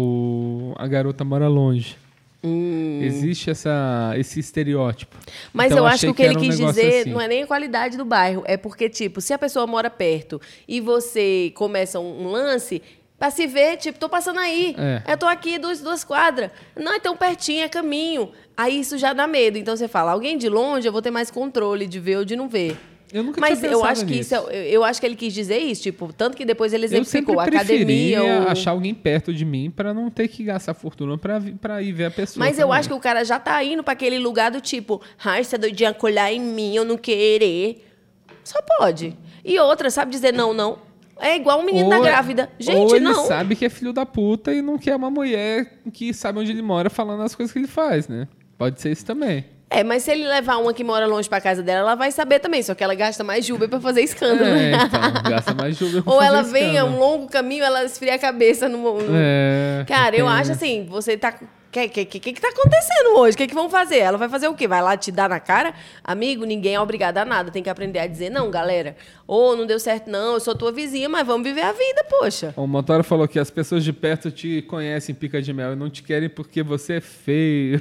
o... a garota mora longe. Hum. Existe essa, esse estereótipo. Mas então, eu acho que o que, que ele um quis dizer assim. não é nem a qualidade do bairro. É porque, tipo, se a pessoa mora perto e você começa um, um lance, pra se ver, tipo, tô passando aí. É. Eu tô aqui duas, duas quadras. Não, é tão pertinho, é caminho. Aí isso já dá medo. Então você fala, alguém de longe, eu vou ter mais controle de ver ou de não ver. Eu nunca Mas tinha eu pensado acho que nisso. isso é, eu acho que ele quis dizer isso, tipo, tanto que depois ele exemplificou eu sempre academia ou... achar alguém perto de mim para não ter que gastar fortuna para para ir ver a pessoa. Mas também. eu acho que o cara já tá indo para aquele lugar do tipo, ai, você é doidinha colhar em mim, eu não querer. Só pode. E outra, sabe dizer não, não. É igual um menino ou, da grávida. Gente, ou ele não. sabe que é filho da puta e não quer uma mulher que sabe onde ele mora falando as coisas que ele faz, né? Pode ser isso também. É, mas se ele levar uma que mora longe pra casa dela, ela vai saber também, só que ela gasta mais Uber pra fazer escândalo. É, então, gasta mais Uber pra Ou fazer ela vem escândalo. a um longo caminho, ela esfria a cabeça no... no... É, Cara, eu é. acho assim, você tá... O que, que, que, que tá acontecendo hoje? O que, que vão fazer? Ela vai fazer o quê? Vai lá te dar na cara? Amigo, ninguém é obrigado a nada. Tem que aprender a dizer não, galera. Ou oh, não deu certo, não. Eu sou tua vizinha, mas vamos viver a vida, poxa. O Motora falou que as pessoas de perto te conhecem, pica de mel, e não te querem porque você é feio.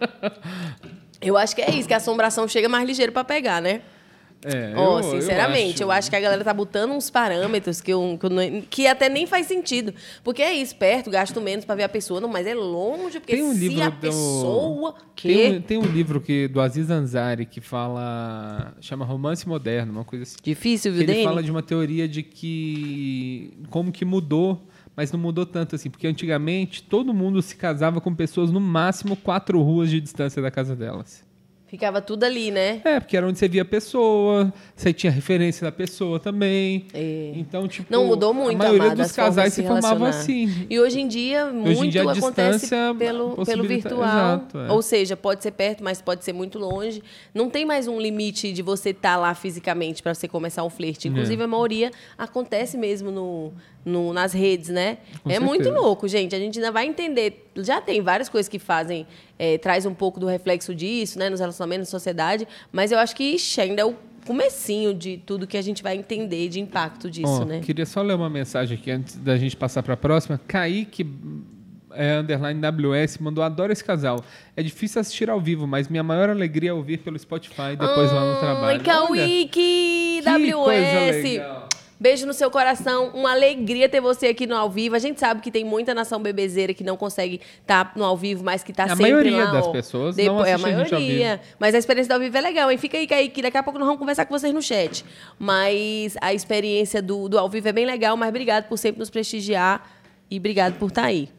Eu acho que é isso, que a assombração chega mais ligeiro pra pegar, né? É, Ó, eu, sinceramente, eu acho... eu acho que a galera tá botando uns parâmetros que, eu, que, eu não, que até nem faz sentido. Porque é isso, perto, gasto menos pra ver a pessoa, não, mas é longe, porque Tem um se livro a do... pessoa... Que... Tem, um, tem um livro que, do Aziz Ansari que fala... Chama Romance Moderno, uma coisa assim. Difícil, viu, Ele Dani? fala de uma teoria de que... Como que mudou mas não mudou tanto assim, porque antigamente todo mundo se casava com pessoas no máximo quatro ruas de distância da casa delas. Ficava tudo ali, né? É, porque era onde você via a pessoa, você tinha referência da pessoa também. É. Então, tipo, Não mudou muito, a maioria amada, dos casais se, se formavam relacionar. assim. E hoje em dia, muito Hoje em dia, a acontece distância pelo, pelo possibilita- virtual. Exato, é. Ou seja, pode ser perto, mas pode ser muito longe. Não tem mais um limite de você estar lá fisicamente para você começar um flerte. Inclusive, É. a maioria acontece mesmo no, no, nas redes, né? Com é certeza. muito louco, gente. A gente ainda vai entender. Já tem várias coisas que fazem, é, traz um pouco do reflexo disso, né? Nos relacionamentos, na sociedade. Mas eu acho que ixi, ainda é o comecinho de tudo que a gente vai entender de impacto disso, Ó, né? Queria só ler uma mensagem aqui antes da gente passar para a próxima. Kaique é, underline W S mandou: adoro esse casal. É difícil assistir ao vivo, mas minha maior alegria é ouvir pelo Spotify depois lá no trabalho. Ai, Kaique, Que W coisa S. legal. Beijo no seu coração, uma alegria ter você aqui no ao vivo. A gente sabe que tem muita nação bebezeira que não consegue estar no ao vivo, mas que tá A sempre maioria lá. das ó, pessoas não depois, é a assiste a gente ao maioria. Mas a experiência do ao vivo é legal, hein? Fica aí, Kaique, daqui a pouco nós vamos conversar com vocês no chat. Mas a experiência do, do ao vivo é bem legal, mas obrigado por sempre nos prestigiar e obrigado por estar aí.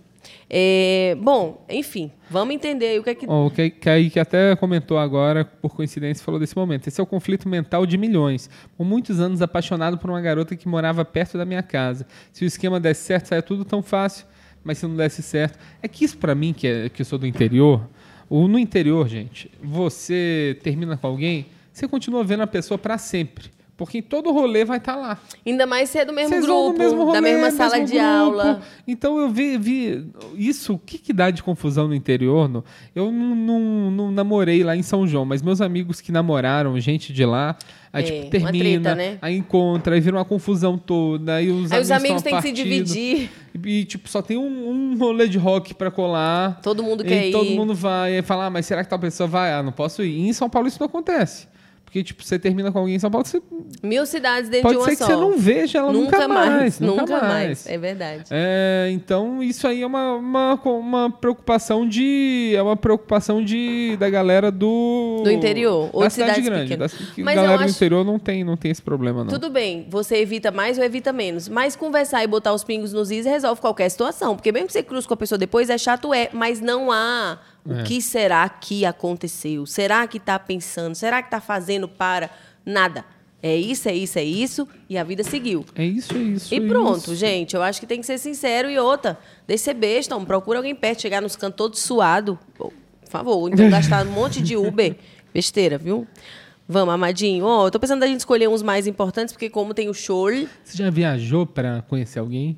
É, bom, enfim, vamos entender aí o que é que... Ó, o Ka- Kaique até comentou agora, por coincidência, falou desse momento. Esse é o conflito mental de milhões. Por muitos anos apaixonado por uma garota que morava perto da minha casa. Se o esquema desse certo, saia tudo tão fácil. Mas se não desse certo... É que isso pra mim, que, é, que eu sou do interior... Ou no interior, gente, você termina com alguém, você continua vendo a pessoa pra sempre. Porque em todo rolê vai estar lá. Ainda mais ser do mesmo Vocês vão grupo, no mesmo rolê, da mesma sala mesmo de grupo. aula. Então eu vi, vi isso, o que, que dá de confusão no interior? No, eu não, não, não namorei lá em São João, mas meus amigos que namoraram, gente de lá, aí É, tipo, uma termina, treta, né? aí encontra, aí vira uma confusão toda, aí os Aí os amigos estão têm que se partidos, dividir. E tipo, só tem um, um rolê de rock pra colar. Todo mundo e quer todo ir. mundo vai, aí fala, ah, mas será que tal pessoa vai? Ah, não posso ir. E em São Paulo isso não acontece. Porque, tipo, você termina com alguém em São Paulo, você Mil cidades dentro pode de uma ser que só. você não veja ela nunca, mais. Nunca, nunca mais. mais. É verdade. É, então, isso aí é uma, uma, uma preocupação de. É uma preocupação de, da galera do. Do interior, ou da de cidade cidades grande. Da, pequenas. que Mas galera eu do acho- interior não tem, não tem esse problema, não. Tudo bem, você evita mais ou evita menos. Mas conversar e botar os pingos nos is resolve qualquer situação. Porque mesmo que você cruze com a pessoa depois, é chato, é. Mas não há o É. que será que aconteceu. Será que tá pensando? Será que tá fazendo para? Nada. É isso, é isso, é isso. E a vida seguiu. É isso, é isso. E é pronto, isso. gente. Eu acho que tem que ser sincero. E outra, deixa ser besta. Não procura alguém perto, chegar nos cantos todo suado. Pô, por favor. Então gastar um monte de Uber. Besteira, viu? Vamos, amadinho. Ó, eu tô pensando da gente escolher uns mais importantes, porque como tem o show... Você já viajou pra conhecer alguém?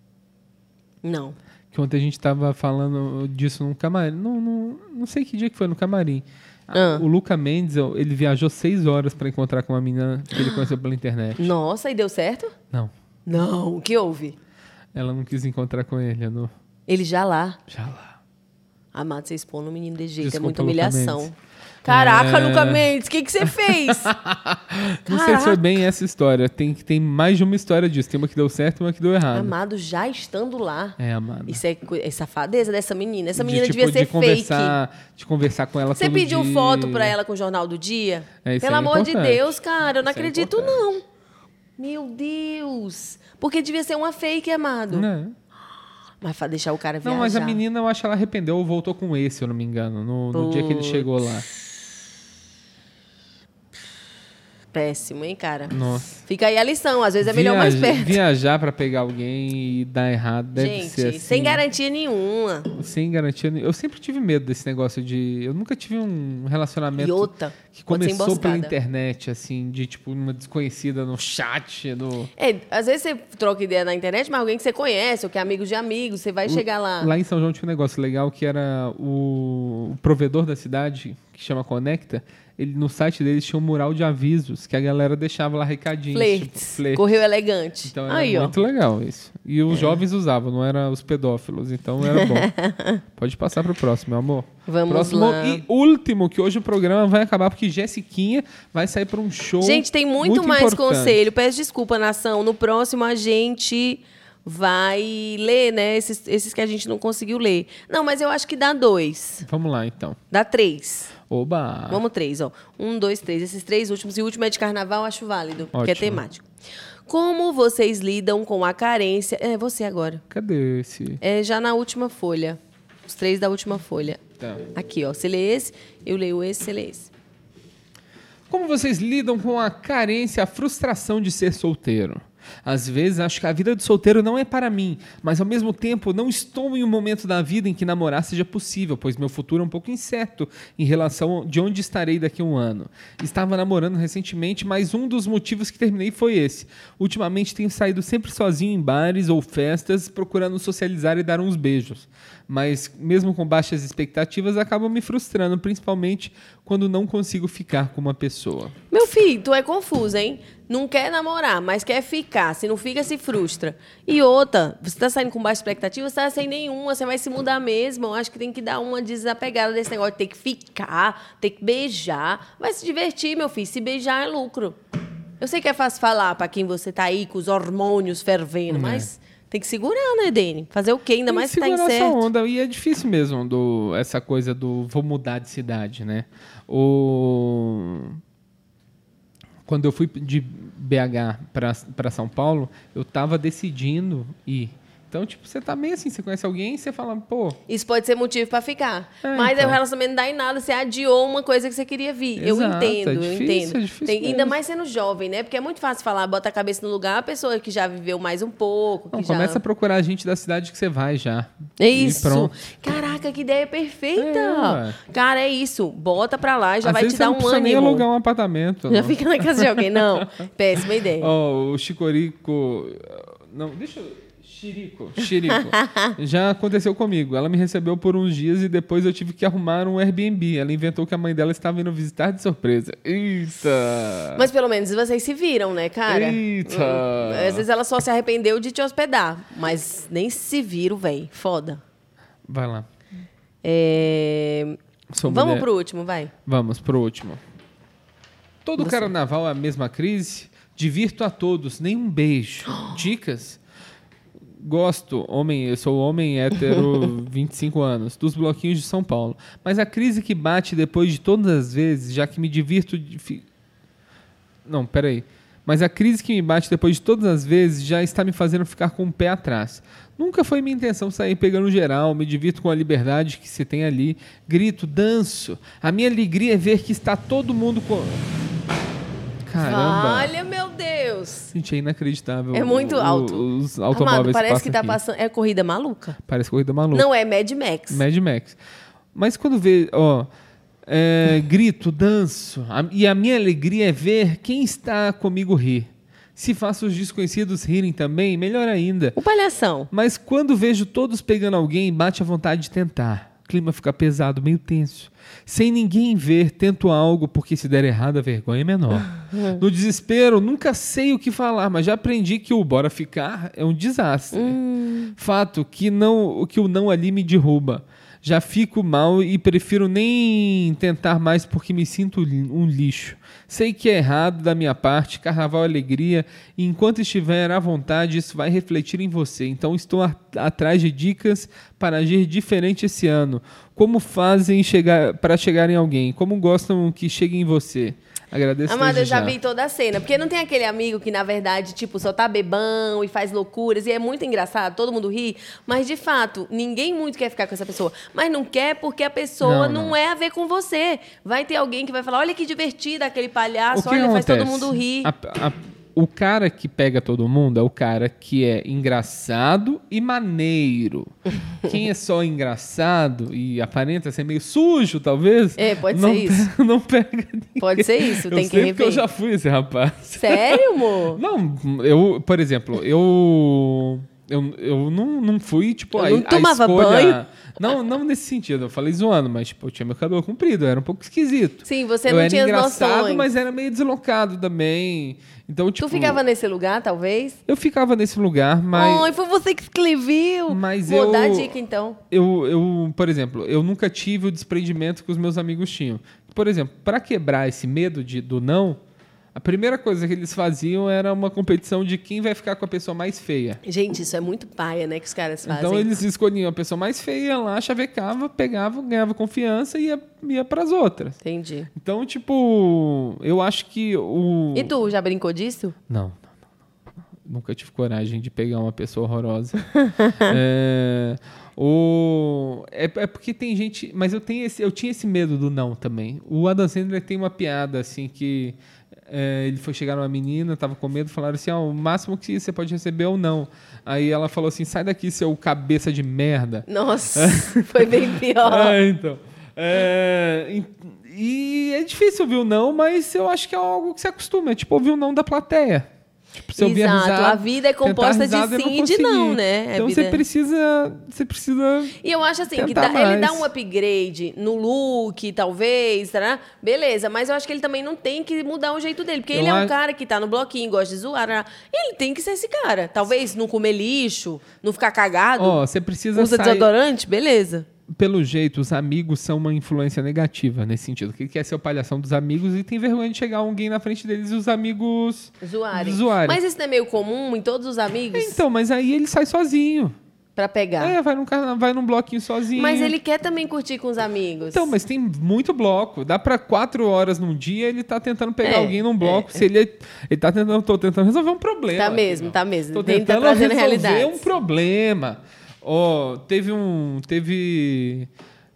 Não. Que ontem a gente tava falando disso no camarim. Não, não, não sei que dia que foi no camarim. Ah. O Luca Mendes, ele viajou seis horas pra encontrar com uma menina que ele conheceu pela internet. Nossa, e deu certo? Não. Não. O que houve? Ela não quis encontrar com ele, no... Ele já lá. já lá. Amado, você expõe no menino desse jeito. Desculpa, é muita Luca humilhação. Mendes. Caraca, É. Luca Mendes, o que, que você fez? Não sei se foi bem essa história. Tem, tem mais de uma história disso. Tem uma que deu certo e uma que deu errado. Amado, já estando lá. É, amada. Isso é, co- é safadeza dessa menina. Essa De, menina tipo, devia ser de conversar, fake. De conversar com ela Você todo pediu dia. foto pra ela com o Jornal do Dia? É, isso Pelo é amor de importante. Deus, cara, eu não Isso é acredito, importante. não. Meu Deus. Porque devia ser uma fake, amado. Não. Mas pra deixar o cara viajar. Não, mas a menina, eu acho que ela arrependeu ou voltou com esse, se eu não me engano, no, no dia que ele chegou lá. Péssimo, hein, cara? Nossa. Fica aí a lição. Às vezes é melhor mais Viaja- perto. Viajar pra pegar alguém e dar errado deve Gente, ser assim. sem garantia nenhuma. Sem garantia. nenhuma. Eu sempre tive medo desse negócio de... Eu nunca tive um relacionamento E outra, que pode ser começou pela emboscada. internet, assim, de tipo uma desconhecida no chat, no... É, às vezes você troca ideia na internet, mas alguém que você conhece, ou que é amigo de amigos, você vai chegar lá. Lá em São João tinha um negócio legal que era o, o provedor da cidade, que chama Conecta, ele, no site deles tinha um mural de avisos que a galera deixava lá recadinhos. Tipo, Flertes. flerte. Correio elegante. Então era aí, ó. muito legal isso. E os jovens usavam, não eram os pedófilos, então era bom. Pode passar pro próximo, meu amor. Vamos próximo lá. e último, que hoje o programa vai acabar porque Jessiquinha vai sair para um show. Gente, tem muito, muito mais importante. conselho. Peço desculpa, nação. No próximo a gente vai ler, né? Esses, esses que a gente não conseguiu ler. Não, mas eu acho que dá dois. Vamos lá, então. Dá três. Oba! Vamos três, ó. Um, dois, três. Esses três últimos. E o último é de carnaval, acho válido, porque é Ótimo. temático. Como vocês lidam com a carência... É você agora. Cadê esse? É já na última folha. Os três da última folha. Tá. Aqui, ó. Você lê esse, eu leio esse, você lê esse. Como vocês lidam com a carência, a frustração de ser solteiro? Às vezes acho que a vida de solteiro não é para mim, mas ao mesmo tempo não estou em um momento da vida em que namorar seja possível, pois meu futuro é um pouco incerto em relação de onde estarei daqui a um ano. Estava namorando recentemente, mas um dos motivos que terminei foi esse. Ultimamente tenho saído sempre sozinho em bares ou festas, procurando socializar e dar uns beijos. Mas mesmo com baixas expectativas, acabo me frustrando, principalmente quando não consigo ficar com uma pessoa. Meu filho, tu é confuso, hein? Não quer namorar, mas quer ficar. Se não fica, se frustra. E outra, você tá saindo com baixa expectativa, você tá sem nenhuma, você vai se mudar mesmo. Eu acho que tem que dar uma desapegada desse negócio de ter que ficar, ter que beijar. Vai se divertir, meu filho. Se beijar é lucro. Eu sei que é fácil falar pra quem você tá aí com os hormônios fervendo, é. mas... Tem que segurar, né, Dene? Fazer o quê? Ainda Tem mais que que tá segurar incerto. essa onda. E é difícil mesmo, do, essa coisa do vou mudar de cidade, né? O... Quando eu fui de B H para São Paulo, eu tava decidindo ir. Então, tipo, você tá meio assim, você conhece alguém e você fala, pô... Isso pode ser motivo pra ficar. É, mas então. aí o relacionamento não dá em nada, você adiou uma coisa que você queria vir. Exato, eu entendo, é eu difícil, entendo. é difícil Tem, ainda mesmo. mais sendo jovem, né? Porque é muito fácil falar, bota a cabeça no lugar, a pessoa que já viveu mais um pouco. Que Não, já... começa a procurar a gente da cidade que você vai já. É E isso. pronto. Caraca, que ideia perfeita. É, ué. Cara, é isso. Bota pra lá, já Às vai vezes te dar você não um precisa nem ânimo. alugar um apartamento. Já não. fica na casa de alguém. Não, péssima ideia. Ó, o Chicorico... Não, deixa eu... Chirico, Chirico. Já aconteceu comigo. Ela me recebeu por uns dias e depois eu tive que arrumar um Airbnb. Ela inventou que a mãe dela estava indo visitar de surpresa. Eita! Mas pelo menos vocês se viram, né, cara? Eita! Hum, Às vezes ela só se arrependeu de te hospedar. Mas nem se viram, véi. Foda. Vai lá. É... Sou Vamos mulher. pro último, vai. Vamos pro último. Todo Você. carnaval é a mesma crise? Divirto a todos, nem um beijo. Dicas? Gosto, homem, eu sou homem hétero, vinte e cinco anos, dos bloquinhos de São Paulo. Mas a crise que bate depois de todas as vezes, já que me divirto... De fi... Não, peraí. Mas a crise que me bate depois de todas as vezes já está me fazendo ficar com o pé atrás. Nunca foi minha intenção sair pegando geral, me divirto com a liberdade que se tem ali. Grito, danço. A minha alegria é ver que está todo mundo com... Caramba. Olha, meu Deus. Gente, é inacreditável. É muito o- alto. Os automóveis Amado, parece passam que tá aqui. passando... É corrida maluca? Parece corrida maluca. Não, é Mad Max. Mad Max. Mas quando vê, ó, é, grito, danço, a- e a minha alegria é ver quem está comigo rir. Se faço os desconhecidos rirem também, melhor ainda. O palhação. Mas quando vejo todos pegando alguém, bate a vontade de tentar. O clima fica pesado, meio tenso. Sem ninguém ver, tento algo, porque se der errado, a vergonha é menor. No desespero, nunca sei o que falar, mas já aprendi que o bora ficar é um desastre. Fato que, não, que o não ali me derruba. Já fico mal e prefiro nem tentar mais porque me sinto li- um lixo. Sei que é errado da minha parte, carnaval é alegria, e enquanto estiver à vontade, isso vai refletir em você. Então estou a- atrás de dicas para agir diferente esse ano. Como fazem chegar, para chegar em alguém? Como gostam que chegue em você? Agradeço Amada, eu desde já vi toda a cena. Porque não tem aquele amigo que, na verdade, tipo, só tá bebão e faz loucuras. E é muito engraçado, todo mundo ri. Mas, de fato, ninguém muito quer ficar com essa pessoa. Mas não quer porque a pessoa Não, não, não. é a ver com você. Vai ter alguém que vai falar, olha que divertido aquele O palhaço, que olha, faz todo acontece? mundo rir. A- a- o cara que pega todo mundo é o cara que é engraçado e maneiro. Quem é só engraçado e aparenta ser meio sujo, talvez. É, pode não ser isso. pe- Não pega ninguém. Pode ser isso, eu tem que sei porque eu rever. já fui esse rapaz. Sério, amor? Não, eu, por exemplo, eu. Eu, eu não, não fui, tipo, Eu a, não a tomava escolha. banho? Não, não nesse sentido, eu falei zoando, mas tipo, eu tinha meu cabelo comprido, eu era um pouco esquisito. Sim, você eu não era tinha as engraçado, noções. mas era meio deslocado também. Então, tipo. Tu ficava nesse lugar, talvez? Eu ficava nesse lugar, mas. Ai, foi você que escreveu. Mas Vou eu- dar a dica, então. Eu, eu, por exemplo, eu nunca tive o desprendimento que os meus amigos tinham. Por exemplo, para quebrar esse medo de, do não, a primeira coisa que eles faziam era uma competição de quem vai ficar com a pessoa mais feia. Gente, isso é muito paia, né, que os caras fazem. Então eles escolhiam a pessoa mais feia lá, chavecava, pegava, ganhava confiança e ia, ia para as outras. Entendi. Então, tipo, eu acho que o. E tu, já brincou disso? Não, não, não, não. nunca tive coragem de pegar uma pessoa horrorosa. é, o, é, é porque tem gente... Mas eu, tenho esse, eu tinha esse medo do não também. O Adam Sandler tem uma piada, assim, que... É, ele foi chegar numa menina, tava com medo, falaram assim, ó, o máximo que você pode receber é o não. Aí ela falou assim, sai daqui, seu cabeça de merda. Nossa, foi bem pior. É, então. É, e é difícil ouvir o não, mas eu acho que é algo que se acostuma. É tipo ouvir o não da plateia. Tipo, se ouvir Exato, a risada, a vida é composta de risada, sim e de não, né? Então vida... você precisa, você precisa. E eu acho assim, que dá, ele dá um upgrade no look, talvez, tá? Beleza, mas eu acho que ele também não tem que mudar o jeito dele, porque eu ele é um a... cara que tá no bloquinho, gosta de zoar, né? Ele tem que ser esse cara. Talvez não comer lixo, não ficar cagado. Ó, você precisa usa sair... desodorante, beleza. Pelo jeito, os amigos são uma influência negativa nesse sentido. Que ele quer ser o palhação dos amigos e tem vergonha de chegar alguém na frente deles e os amigos zoarem. zoarem. Mas isso não é meio comum em todos os amigos? Então, mas aí ele sai sozinho. Pra pegar. É, vai num, vai num bloquinho sozinho. Mas ele quer também curtir com os amigos. Então, mas tem muito bloco. Dá pra quatro horas num dia ele tá tentando pegar é, alguém num bloco. É, Se ele, ele tá tentando, tô tentando resolver um problema. Tá mesmo, aqui, tá mesmo. Tô Tem tentando tá resolver realidades. um problema. Ó, oh, teve um... Teve...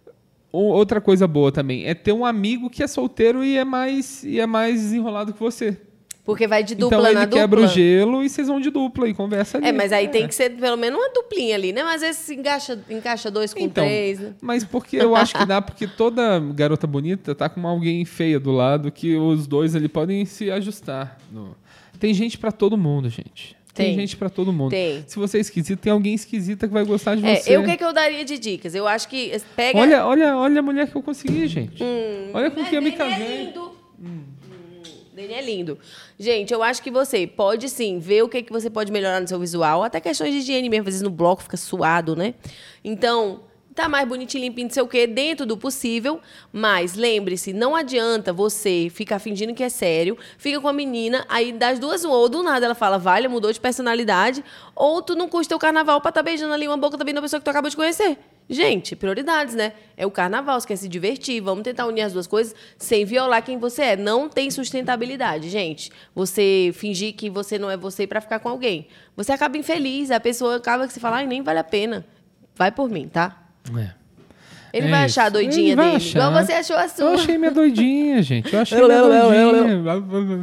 Outra coisa boa também é ter um amigo que é solteiro e é mais, e é mais desenrolado que você. Porque vai de dupla então, na dupla. Então ele quebra o gelo e vocês vão de dupla e conversa ali. É, mas aí é. tem que ser pelo menos uma duplinha ali, né? Mas às vezes encaixa, encaixa dois com então, três. Né? Mas porque eu acho que dá, porque toda garota bonita tá com alguém feia do lado que os dois ali podem se ajustar. No... Tem gente pra todo mundo, gente. Tem, tem gente pra todo mundo. Tem. Se você é esquisito, tem alguém esquisita que vai gostar de é, você. Eu, o que, que eu daria de dicas? Eu acho que pega... Olha, olha, olha a mulher que eu consegui, gente. Hum, olha com quem eu me casei. É lindo. Hum. Dele é lindo. Gente, eu acho que você pode sim ver o que, que você pode melhorar no seu visual, até questões de higiene mesmo, às vezes no bloco fica suado, né? Então, tá mais bonitinho, limpinho, não sei o quê, dentro do possível, mas lembre-se, não adianta você ficar fingindo que é sério, fica com a menina, aí das duas, ou do nada ela fala, vale, mudou de personalidade, ou tu não custa o carnaval pra estar tá beijando ali uma boca também da pessoa que tu acabou de conhecer. Gente, prioridades, né? É o carnaval, você quer se divertir, vamos tentar unir as duas coisas sem violar quem você é. Não tem sustentabilidade, gente. Você fingir que você não é você pra ficar com alguém. Você acaba infeliz, a pessoa acaba que se fala, ai, nem vale a pena. Vai por mim, tá? É. Ele é vai isso. achar a doidinha dele, achar. Igual você achou a sua. Eu achei minha doidinha, gente. Eu achei minha doidinha.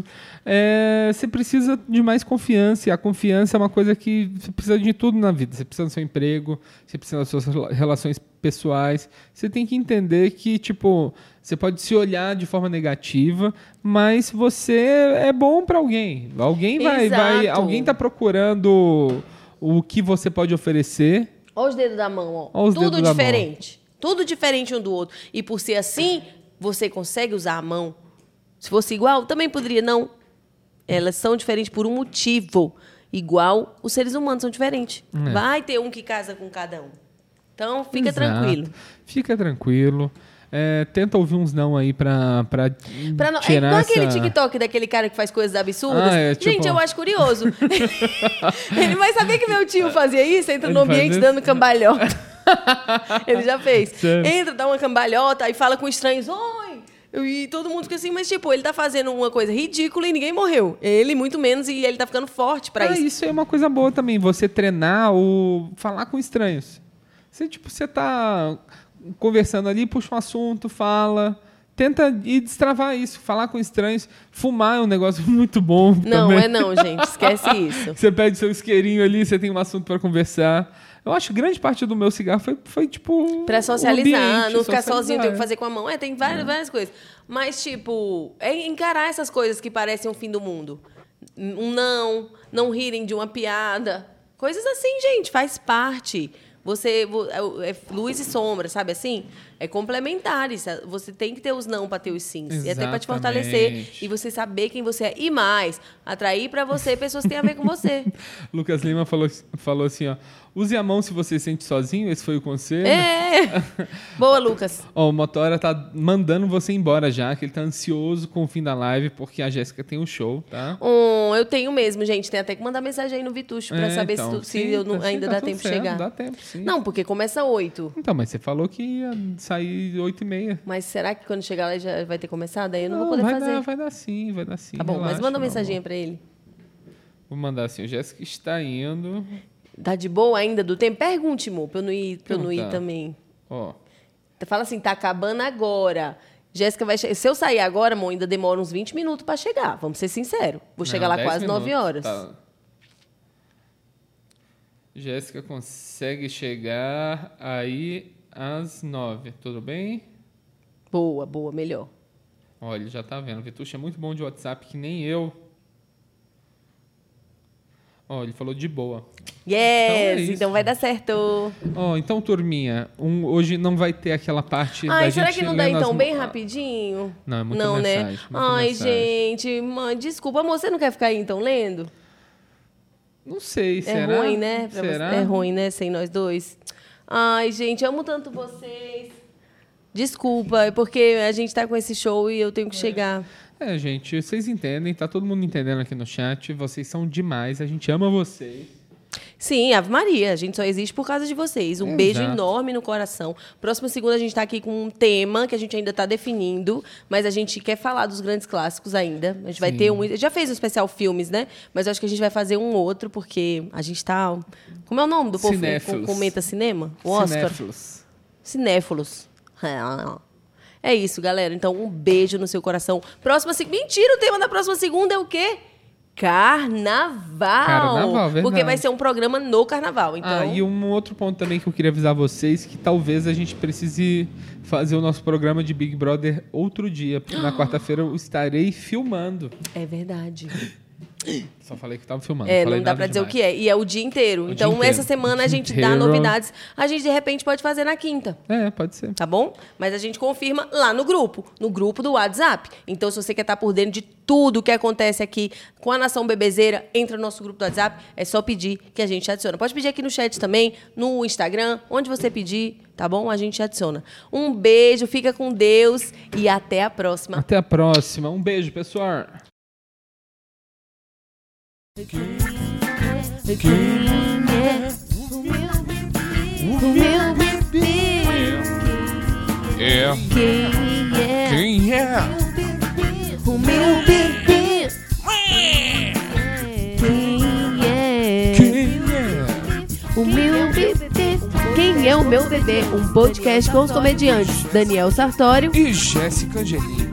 É, você precisa de mais confiança. E a confiança é uma coisa que você precisa de tudo na vida. Você precisa do seu emprego, você precisa das suas relações pessoais. Você tem que entender que, tipo, você pode se olhar de forma negativa, mas você é bom para alguém. Alguém vai, vai, alguém tá procurando o que você pode oferecer. Olha os dedos da mão, ó. Olha os Tudo dedos diferente. Tudo diferente um do outro. E por ser assim, você consegue usar a mão. Se fosse igual, também poderia, não. Elas são diferentes por um motivo. Igual os seres humanos são diferentes. É. Vai ter um que casa com cada um. Então, fica Exato. Tranquilo. Fica tranquilo. É, tenta ouvir uns não aí pra, pra, pra não, tirar é igual essa... aquele TikTok daquele cara que faz coisas absurdas. Ah, é, tipo... Gente, eu acho curioso. Ele vai saber que meu tio fazia isso, entra no ambiente dando cambalhota. Ele já fez. Sério? Entra, dá uma cambalhota e fala com estranhos, oi! E todo mundo fica assim, mas tipo, ele tá fazendo uma coisa ridícula e ninguém morreu. Ele, muito menos, e ele tá ficando forte pra ah, isso. Isso é uma coisa boa também, você treinar ou falar com estranhos. Você, tipo, você tá conversando ali, puxa um assunto, fala... Tenta ir destravar isso, falar com estranhos. Fumar é um negócio muito bom. Não, também. é não, gente. Esquece isso. Você pede seu isqueirinho ali, você tem um assunto para conversar. Eu acho que grande parte do meu cigarro foi, foi tipo... Pra socializar, ambiente, não ficar socializar. sozinho, tem que fazer com a mão. É, tem várias, é. várias coisas. Mas, tipo, é encarar essas coisas que parecem o fim do mundo. Um não, não rirem de uma piada. Coisas assim, gente, faz parte. Você é luz e sombra, sabe assim? É complementares. Você tem que ter os não para ter os sims. Exatamente. E até para te fortalecer e você saber quem você é. E mais, atrair para você pessoas que têm a ver com você. Lucas Lima falou, falou assim, ó. Use a mão se você se sente sozinho, esse foi o conselho. É! Boa, Lucas. Ó, o Motora tá mandando você embora já, que ele tá ansioso com o fim da live, porque a Jéssica tem um show, tá? Um, eu tenho mesmo, gente. Tem até que mandar mensagem aí no Vitucho pra é, saber então, se, tu, sim, se eu não, tá, ainda sim, dá tá tempo de certo, chegar. Dá tempo, sim. Não, porque começa oito. Então, mas você falou que ia sair oito e meia. Mas será que quando chegar lá já vai ter começado? Aí eu não, não vou poder vai fazer. Dar, vai dar sim, vai dar sim. Tá bom, relaxa, mas manda uma mensaginha amor. pra ele. Vou mandar assim, o Jéssica está indo. Tá de boa ainda do tempo? Pergunte, amor, pra eu não ir, pra eu não ir tá. também. Ó. Fala assim, tá acabando agora. Jéssica vai chegar. Se eu sair agora, amor, ainda demora uns vinte minutos pra chegar. Vamos ser sinceros. Vou chegar Não, lá quase minutos, nove horas. Tá. Jéssica consegue chegar aí às nove, tudo bem? Boa, boa, melhor. Olha, já tá vendo. Vituxa é muito bom de WhatsApp, que nem eu. Ó, ele falou de boa. Yes, então, é então vai dar certo. Ó, então, turminha, um, hoje não vai ter aquela parte Ai, da será gente que não dá então as... bem rapidinho? Não, é muita não, mensagem. né? Muita Ai, mensagem. gente, mãe, desculpa, amor, você não quer ficar aí então lendo? Não sei, É será? ruim, né? Pra Será? você- É ruim, né? Sem nós dois. Ai, gente, amo tanto vocês. Desculpa, é porque a gente tá com esse show e eu tenho que chegar. É, gente, vocês entendem, tá todo mundo entendendo aqui no chat, vocês são demais, a gente ama vocês. Sim, Ave Maria, a gente só existe por causa de vocês. Um Exato. beijo enorme no coração. Próxima segunda a gente tá aqui com um tema que a gente ainda tá definindo, mas a gente quer falar dos grandes clássicos ainda. A gente vai Sim. ter um... Já fez um especial filmes, né? Mas eu acho que a gente vai fazer um outro, porque a gente tá... Como é o nome do povo que Cinéfilos. comenta cinema? O Oscar? Cinéfilos. Cinéfilos. É isso, galera. Então, um beijo no seu coração. Próxima segunda. Mentira, o tema da próxima segunda é o quê? Carnaval. Carnaval, verdade. Porque vai ser um programa no carnaval. Então... Ah, e um outro ponto também que eu queria avisar vocês, que talvez a gente precise fazer o nosso programa de Big Brother outro dia, porque na quarta-feira eu estarei filmando. É verdade. Só falei que tava filmando. É, falei não dá nada pra dizer demais. o que é. E é o dia inteiro. O então, dia inteiro. essa semana a O dia gente dá inteiro. novidades. A gente, de repente, pode fazer na quinta. É, pode ser. Tá bom? Mas a gente confirma lá no grupo, no grupo do WhatsApp. Então, se você quer estar por dentro de tudo que acontece aqui com a Nação Bebezeira, entra no nosso grupo do WhatsApp, é só pedir que a gente adiciona. Pode pedir aqui no chat também, no Instagram, onde você pedir, tá bom? A gente adiciona. Um beijo, fica com Deus e até a próxima. Até a próxima. Um beijo, pessoal. O meu bebê. É. Quem é? Quem é? O meu bebê. Quem é? Quem é? O meu bebê. Quem é o meu bebê? Um podcast com os comediantes Daniel Sartório E Jéssica Angelini.